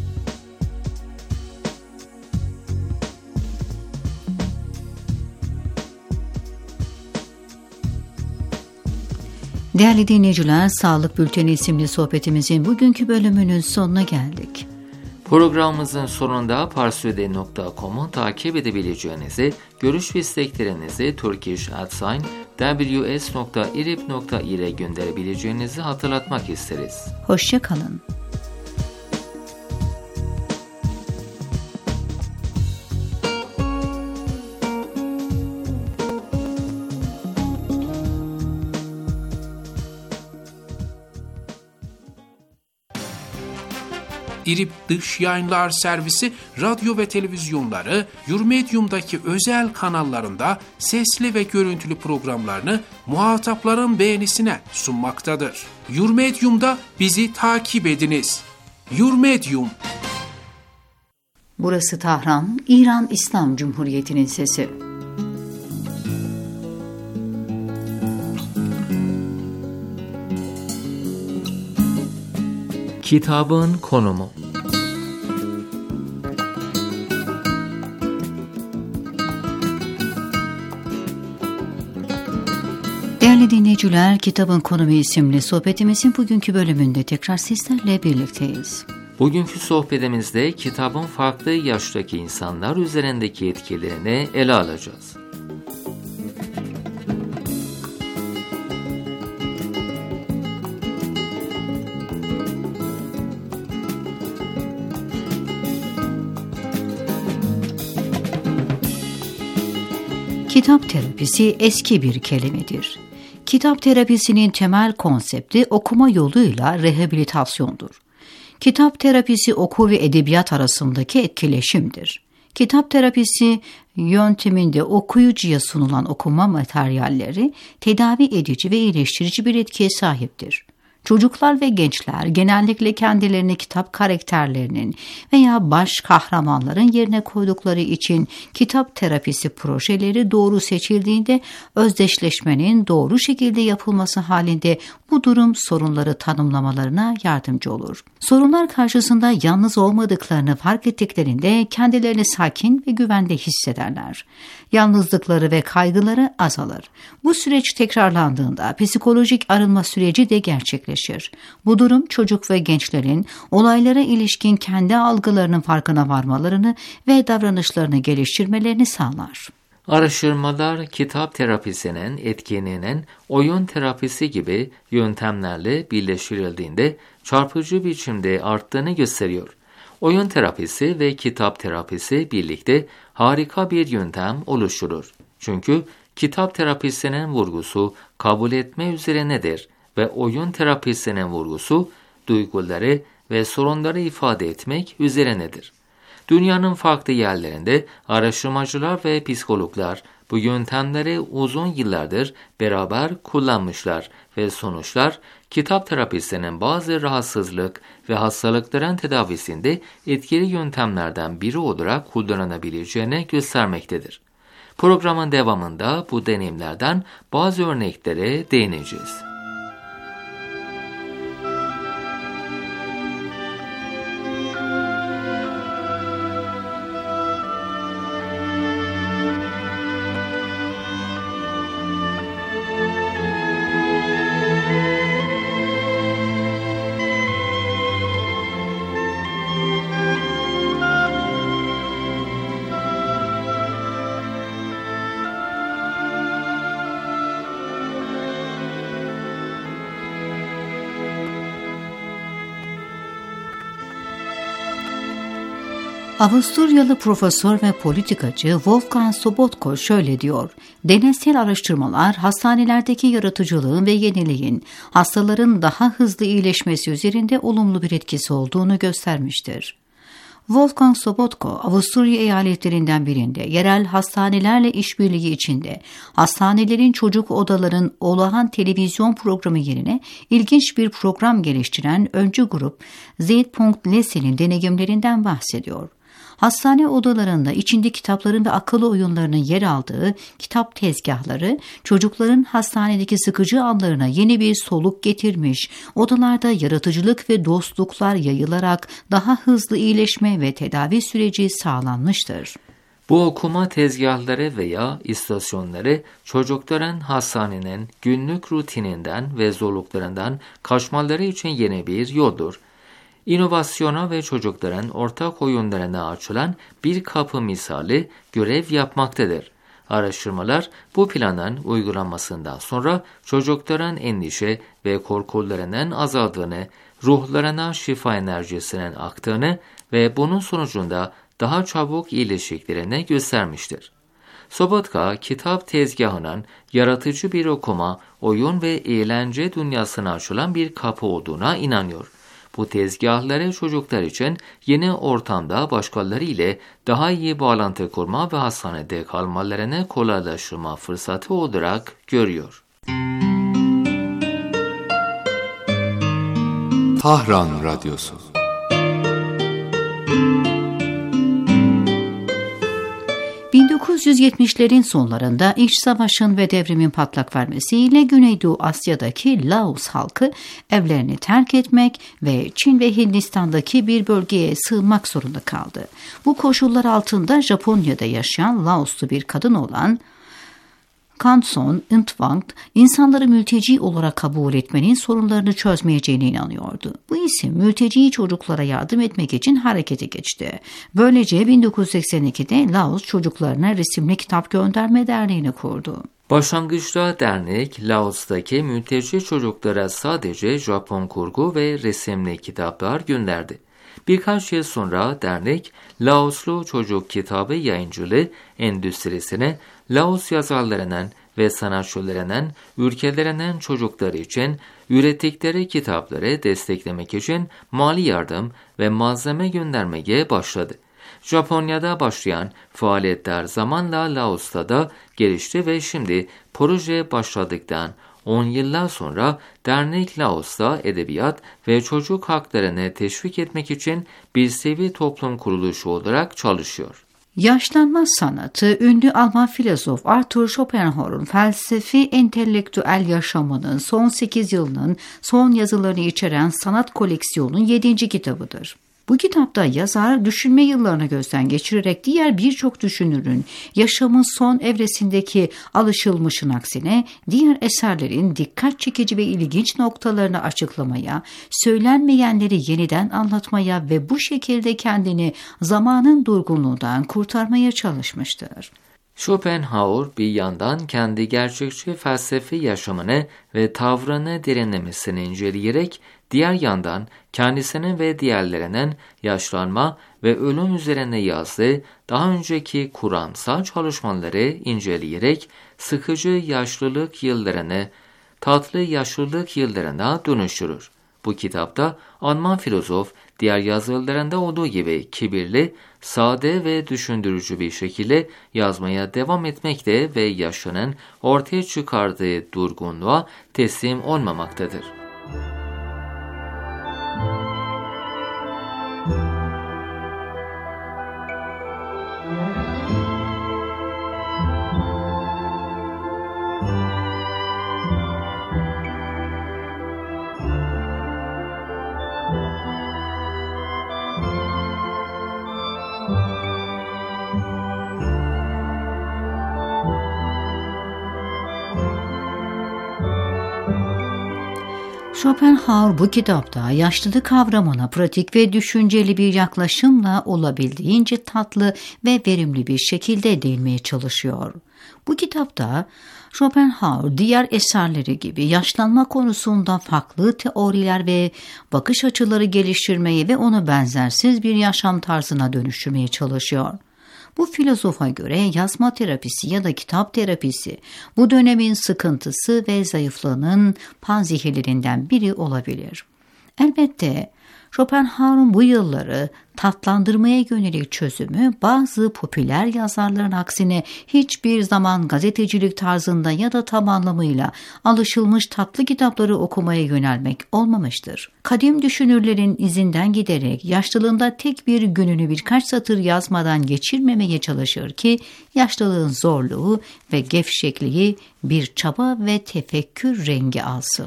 B: Değerli dinleyiciler, Sağlık Bülteni isimli sohbetimizin bugünkü bölümünün sonuna geldik.
A: Programımızın sonunda parsuede nokta com'u takip edebileceğinizi, görüş ve isteklerinizi turkish at w s nokta irib nokta ir'e gönderebileceğinizi hatırlatmak isteriz.
B: Hoşça kalın.
N: İrib Dış Yayınlar Servisi radyo ve televizyonları Yurmedium'daki özel kanallarında sesli ve görüntülü programlarını muhatapların beğenisine sunmaktadır. Yurmedium'da bizi takip ediniz. Yurmedium.
B: Burası Tahran, İran İslam Cumhuriyeti'nin sesi.
A: Kitabın konumu.
B: Değerli dinleyiciler, Kitabın Konumu isimli sohbetimizin bugünkü bölümünde tekrar sizlerle birlikteyiz.
A: Bugünkü sohbetimizde kitabın farklı yaştaki insanlar üzerindeki etkilerini ele alacağız.
B: Kitap terapisi eski bir kelimedir. Kitap terapisinin temel konsepti okuma yoluyla rehabilitasyondur. Kitap terapisi oku ve edebiyat arasındaki etkileşimdir. Kitap terapisi yönteminde okuyucuya sunulan okuma materyalleri tedavi edici ve iyileştirici bir etkiye sahiptir. Çocuklar ve gençler genellikle kendilerini kitap karakterlerinin veya baş kahramanların yerine koydukları için kitap terapisi projeleri doğru seçildiğinde özdeşleşmenin doğru şekilde yapılması halinde bu durum sorunları tanımlamalarına yardımcı olur. Sorunlar karşısında yalnız olmadıklarını fark ettiklerinde kendilerini sakin ve güvende hissederler. Yalnızlıkları ve kaygıları azalır. Bu süreç tekrarlandığında psikolojik arınma süreci de gerçekleşir. Bu durum çocuk ve gençlerin olaylara ilişkin kendi algılarının farkına varmalarını ve davranışlarını geliştirmelerini sağlar.
A: Araştırmalar kitap terapisinin etkinliğinin oyun terapisi gibi yöntemlerle birleştirildiğinde çarpıcı biçimde arttığını gösteriyor. Oyun terapisi ve kitap terapisi birlikte harika bir yöntem oluşturur. Çünkü kitap terapisinin vurgusu kabul etme üzerinedir ve oyun terapisinin vurgusu duyguları ve sorunları ifade etmek üzerinedir. Dünyanın farklı yerlerinde araştırmacılar ve psikologlar bu yöntemleri uzun yıllardır beraber kullanmışlar ve sonuçlar kitap terapisinin bazı rahatsızlık ve hastalıkların tedavisinde etkili yöntemlerden biri olarak kullanılabileceğini göstermektedir. Programın devamında bu deneyimlerden bazı örneklere değineceğiz.
B: Avusturyalı profesör ve politikacı Wolfgang Sobotko şöyle diyor: deneysel araştırmalar hastanelerdeki yaratıcılığın ve yeniliğin hastaların daha hızlı iyileşmesi üzerinde olumlu bir etkisi olduğunu göstermiştir. Wolfgang Sobotko, Avusturya eyaletlerinden birinde yerel hastanelerle işbirliği içinde hastanelerin çocuk odaların olağan televizyon programı yerine ilginç bir program geliştiren öncü grup Z.Lese'nin deneyimlerinden bahsediyor. Hastane odalarında içinde kitapların ve akıllı oyunlarının yer aldığı kitap tezgahları çocukların hastanedeki sıkıcı anlarına yeni bir soluk getirmiş, odalarda yaratıcılık ve dostluklar yayılarak daha hızlı iyileşme ve tedavi süreci sağlanmıştır.
A: Bu okuma tezgahları veya istasyonları çocukların hastanenin günlük rutininden ve zorluklarından kaçmaları için yeni bir yoldur. İnovasyona ve çocukların ortak oyunlarına açılan bir kapı misali görev yapmaktadır. Araştırmalar bu planın uygulanmasından sonra çocukların endişe ve korkularının azaldığını, ruhlarına şifa enerjisinin aktığını ve bunun sonucunda daha çabuk iyileştiklerini göstermiştir. Sobotka, kitap tezgahının yaratıcı bir okuma, oyun ve eğlence dünyasına açılan bir kapı olduğuna inanıyor. Bu tezgahları çocuklar için yeni ortamda başkaları ile daha iyi bağlantı kurma ve hastanede kalmalarını kolaylaştırma fırsatı olarak görüyor.
L: Tahran Radyosu.
B: bin dokuz yüz yetmişlerin sonlarında İç Savaş'ın ve devrimin patlak vermesiyle Güneydoğu Asya'daki Laos halkı evlerini terk etmek ve Çin ve Hindistan'daki bir bölgeye sığınmak zorunda kaldı. Bu koşullar altında Japonya'da yaşayan Laoslu bir kadın olan Kanson Intwang, insanları mülteci olarak kabul etmenin sorunlarını çözmeyeceğine inanıyordu. Bu isim mülteci çocuklara yardım etmek için harekete geçti. Böylece bin dokuz yüz seksen ikide Laos çocuklarına resimli kitap gönderme derneğini kurdu.
A: Başlangıçta dernek, Laos'taki mülteci çocuklara sadece Japon kurgu ve resimli kitaplar gönderdi. Birkaç yıl sonra dernek, Laoslu çocuk kitabı yayıncılığı endüstrisine Laos yazarlarının ve sanatçılarının ülkelerinin çocukları için ürettikleri kitapları desteklemek için mali yardım ve malzeme göndermeye başladı. Japonya'da başlayan faaliyetler zamanla Laos'ta da gelişti ve şimdi proje başladıktan on yıllar sonra dernek Laos'ta edebiyat ve çocuk haklarını teşvik etmek için bir sivil toplum kuruluşu olarak çalışıyor.
B: Yaşlanma sanatı, ünlü Alman filozof Arthur Schopenhauer'un felsefi entelektüel yaşamının son sekiz yılının son yazılarını içeren sanat koleksiyonunun yedinci kitabıdır. Bu kitapta yazar düşünme yıllarını gözden geçirerek diğer birçok düşünürün yaşamın son evresindeki alışılmışın aksine diğer eserlerin dikkat çekici ve ilginç noktalarını açıklamaya, söylenmeyenleri yeniden anlatmaya ve bu şekilde kendini zamanın durgunluğundan kurtarmaya çalışmıştır.
A: Schopenhauer bir yandan kendi gerçekçi felsefi yaşamını ve tavrını derinlemesine inceleyerek diğer yandan kendisinin ve diğerlerinin yaşlanma ve ölüm üzerine yazdığı daha önceki kuramsal çalışmaları inceleyerek sıkıcı yaşlılık yıllarını tatlı yaşlılık yıllarına dönüştürür. Bu kitapta Alman filozof diğer yazılarında olduğu gibi kibirli, sade ve düşündürücü bir şekilde yazmaya devam etmekte ve yaşının ortaya çıkardığı durgunluğa teslim olmamaktadır.
B: Schopenhauer bu kitapta yaşlılık kavramına pratik ve düşünceli bir yaklaşımla olabildiğince tatlı ve verimli bir şekilde değinmeye çalışıyor. Bu kitapta Schopenhauer diğer eserleri gibi yaşlanma konusunda farklı teoriler ve bakış açıları geliştirmeyi ve onu benzersiz bir yaşam tarzına dönüştürmeye çalışıyor. Bu filozofa göre yazma terapisi ya da kitap terapisi bu dönemin sıkıntısı ve zayıflığının panzehirlerinden biri olabilir. Elbette Schopenhauer'un bu yılları tatlandırmaya yönelik çözümü bazı popüler yazarların aksine hiçbir zaman gazetecilik tarzında ya da tam anlamıyla alışılmış tatlı kitapları okumaya yönelmek olmamıştır. Kadim düşünürlerin izinden giderek yaşlılığında tek bir gününü birkaç satır yazmadan geçirmemeye çalışır ki yaşlılığın zorluğu ve gevşekliği bir çaba ve tefekkür rengi alsın.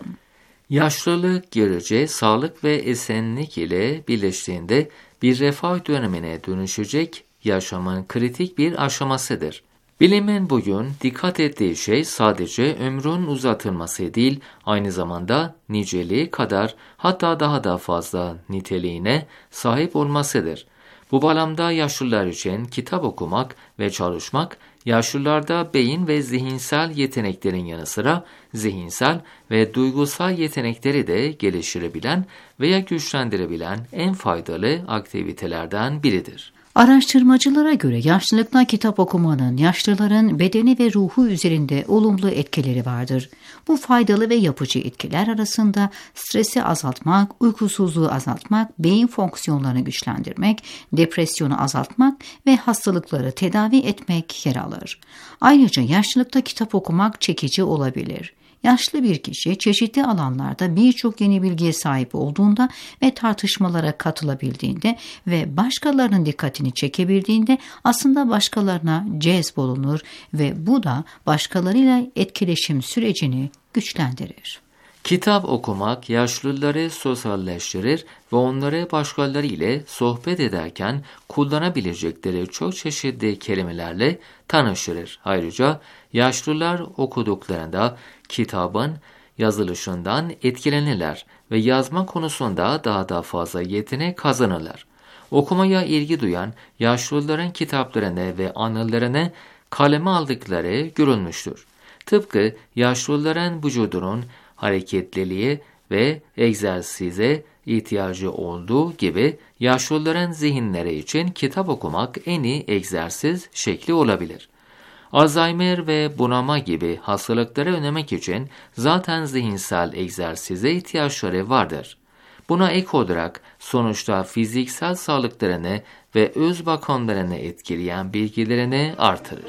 A: Yaşlılık görece sağlık ve esenlik ile birleştiğinde bir refah dönemine dönüşecek yaşamın kritik bir aşamasıdır. Bilimin bugün dikkat ettiği şey sadece ömrün uzatılması değil, aynı zamanda niceliği kadar hatta daha da fazla niteliğine sahip olmasıdır. Bu bağlamda yaşlılar için kitap okumak ve çalışmak, yaşlılarda beyin ve zihinsel yeteneklerin yanı sıra zihinsel ve duygusal yetenekleri de geliştirebilen veya güçlendirebilen en faydalı aktivitelerden biridir.
B: Araştırmacılara göre yaşlılıkta kitap okumanın yaşlıların bedeni ve ruhu üzerinde olumlu etkileri vardır. Bu faydalı ve yapıcı etkiler arasında stresi azaltmak, uykusuzluğu azaltmak, beyin fonksiyonlarını güçlendirmek, depresyonu azaltmak ve hastalıkları tedavi etmek yer alır. Ayrıca yaşlılıkta kitap okumak çekici olabilir. Yaşlı bir kişi çeşitli alanlarda birçok yeni bilgiye sahip olduğunda ve tartışmalara katılabildiğinde ve başkalarının dikkatini çekebildiğinde aslında başkalarına cezbolunur ve bu da başkalarıyla etkileşim sürecini güçlendirir.
A: Kitap okumak yaşlıları sosyalleştirir ve onları başkaları ile sohbet ederken kullanabilecekleri çok çeşitli kelimelerle tanıştırır. Ayrıca yaşlılar okuduklarında kitabın yazılışından etkilenirler ve yazma konusunda daha da fazla yetenek kazanırlar. Okumaya ilgi duyan yaşlıların kitaplarını ve anılarını kaleme aldıkları görülmüştür. Tıpkı yaşlıların vücudunun hareketliliğe ve egzersize ihtiyacı olduğu gibi yaşlıların zihinleri için kitap okumak en iyi egzersiz şekli olabilir. Alzheimer ve bunama gibi hastalıkları önlemek için zaten zihinsel egzersize ihtiyaçları vardır. Buna ek olarak sonuçta fiziksel sağlıklarını ve öz bakımlarını etkileyen bilgilerini artırır.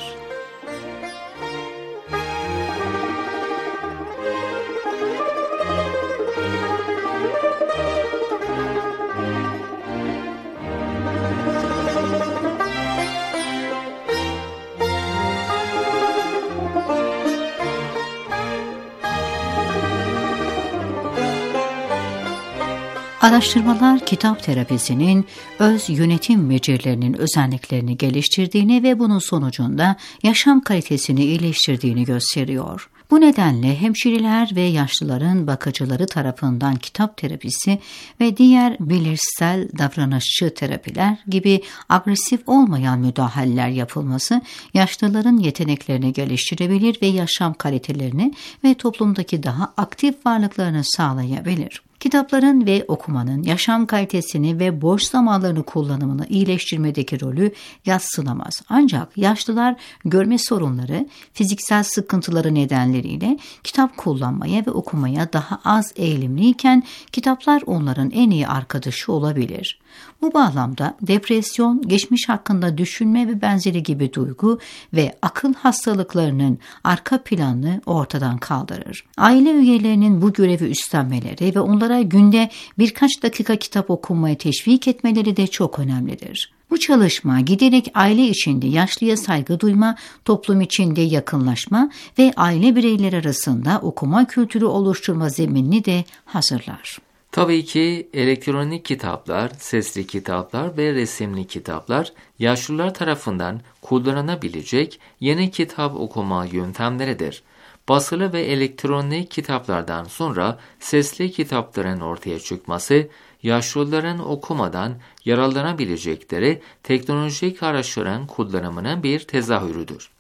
B: Araştırmalar kitap terapisinin öz yönetim becerilerinin özelliklerini geliştirdiğini ve bunun sonucunda yaşam kalitesini iyileştirdiğini gösteriyor. Bu nedenle hemşireler ve yaşlıların bakıcıları tarafından kitap terapisi ve diğer bilişsel davranışçı terapiler gibi agresif olmayan müdahaleler yapılması yaşlıların yeteneklerini geliştirebilir ve yaşam kalitelerini ve toplumdaki daha aktif varlıklarını sağlayabilir. Kitapların ve okumanın yaşam kalitesini ve boş zamanlarını kullanımını iyileştirmedeki rolü yadsınamaz. Ancak yaşlılar görme sorunları, fiziksel sıkıntıları nedeniyle kitap kullanmaya ve okumaya daha az eğilimliyken kitaplar onların en iyi arkadaşı olabilir. Bu bağlamda depresyon, geçmiş hakkında düşünme ve benzeri gibi duygu ve akıl hastalıklarının arka planını ortadan kaldırır. Aile üyelerinin bu görevi üstlenmeleri ve onlara günde birkaç dakika kitap okumaya teşvik etmeleri de çok önemlidir. Bu çalışma giderek aile içinde yaşlıya saygı duyma, toplum içinde yakınlaşma ve aile bireyleri arasında okuma kültürü oluşturma zeminini de hazırlar.
A: Tabii ki elektronik kitaplar, sesli kitaplar ve resimli kitaplar yaşlılar tarafından kullanılabilecek yeni kitap okuma yöntemleridir. Basılı ve elektronik kitaplardan sonra sesli kitapların ortaya çıkması, yaşlıların okumadan yararlanabilecekleri teknolojik araçların kullanımının bir tezahürüdür.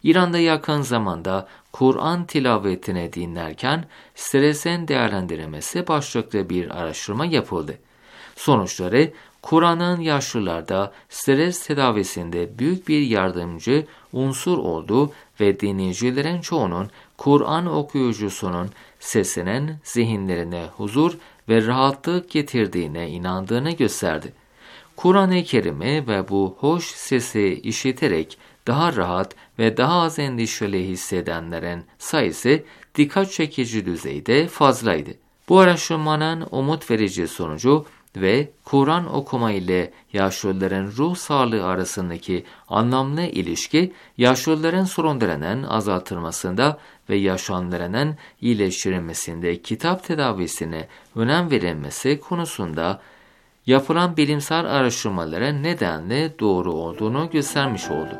A: İran'da yakın zamanda Kur'an tilavetini dinlerken stresin değerlendirilmesi başlıklı bir araştırma yapıldı. Sonuçları, Kur'an'ın yaşlılarda stres tedavisinde büyük bir yardımcı unsur olduğu ve dinleyicilerin çoğunun Kur'an okuyucusunun sesinin zihinlerine huzur ve rahatlık getirdiğine inandığını gösterdi. Kur'an-ı Kerim'i ve bu hoş sesi işiterek daha rahat ve daha az endişeli hissedenlerin sayısı dikkat çekici düzeyde fazlaydı. Bu araştırmanın umut verici sonucu ve Kur'an okuma ile yaşlıların ruh sağlığı arasındaki anlamlı ilişki, yaşlıların sorunlarının azaltılmasında ve yaşamlarının iyileştirilmesinde kitap tedavisine önem verilmesi konusunda yapılan bilimsel araştırmaların nedenle doğru olduğunu göstermiş oldu.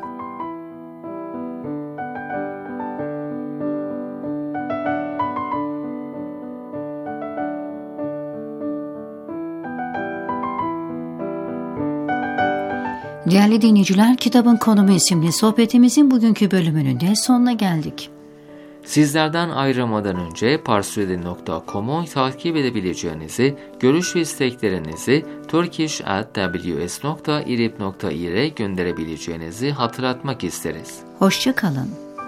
B: Değerli dinleyiciler, Kitabın Konumu isimli sohbetimizin bugünkü bölümünün de sonuna geldik.
A: Sizlerden ayrılmadan önce parsledi nokta com'u takip edebileceğinizi, görüş ve isteklerinizi turkish at w s nokta irib nokta ir'e gönderebileceğinizi hatırlatmak isteriz.
B: Hoşça kalın.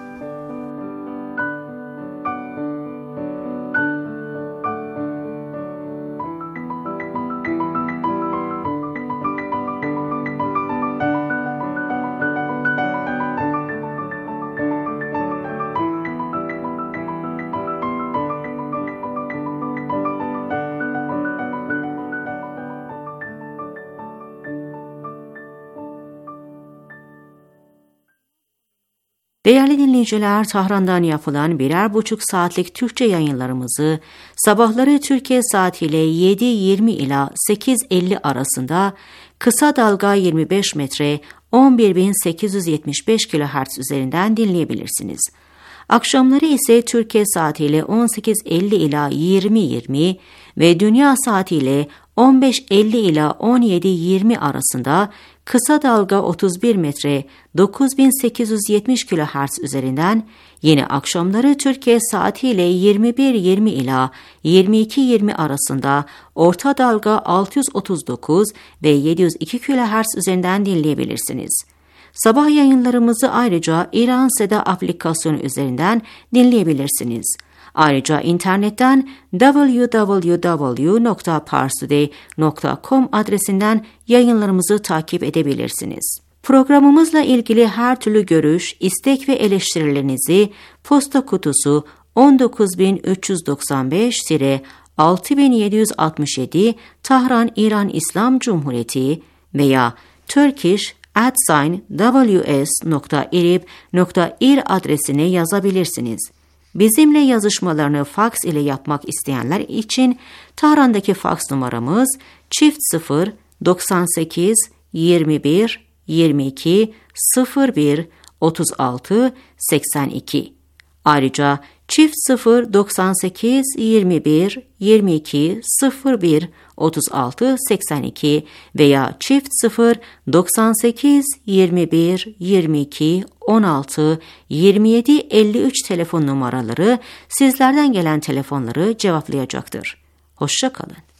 D: Değerli dinleyiciler, Tahran'dan yapılan birer buçuk saatlik Türkçe yayınlarımızı sabahları Türkiye saatiyle yedi yirmi ila sekiz elli arasında kısa dalga yirmi beş metre on bir bin sekiz yüz yetmiş beş kilohertz üzerinden dinleyebilirsiniz. Akşamları ise Türkiye saatiyle on sekiz elli ila yirmi yirmi ve dünya saatiyle on beş elli ila on yedi yirmi arasında kısa dalga otuz bir metre dokuz bin sekiz yüz yetmiş kilohertz üzerinden, yine akşamları Türkiye saatiyle yirmi bir yirmi ila yirmi iki yirmi arasında orta dalga altı yüz otuz dokuz ve yedi yüz iki kilohertz üzerinden dinleyebilirsiniz. Sabah yayınlarımızı ayrıca İran Seda aplikasyonu üzerinden dinleyebilirsiniz. Ayrıca internetten double-u double-u double-u nokta parstoday nokta com adresinden yayınlarımızı takip edebilirsiniz. Programımızla ilgili her türlü görüş, istek ve eleştirilerinizi posta kutusu on dokuz bin üç yüz doksan beş altı bin yedi yüz altmış yedi Tahran İran İslam Cumhuriyeti veya turkish at w s nokta irib nokta ir adresine yazabilirsiniz. Bizimle yazışmalarını faks ile yapmak isteyenler için Tahran'daki faks numaramız çift sıfır doksan sekiz yirmi bir yirmi iki sıfır bir otuz altı seksen iki. Ayrıca çift sıfır doksan sekiz yirmi bir yirmi iki sıfır bir otuz altı seksen iki veya çift sıfır doksan sekiz yirmi bir yirmi iki on altı yirmi yedi elli üç telefon numaraları sizlerden gelen telefonları cevaplayacaktır. Hoşça kalın.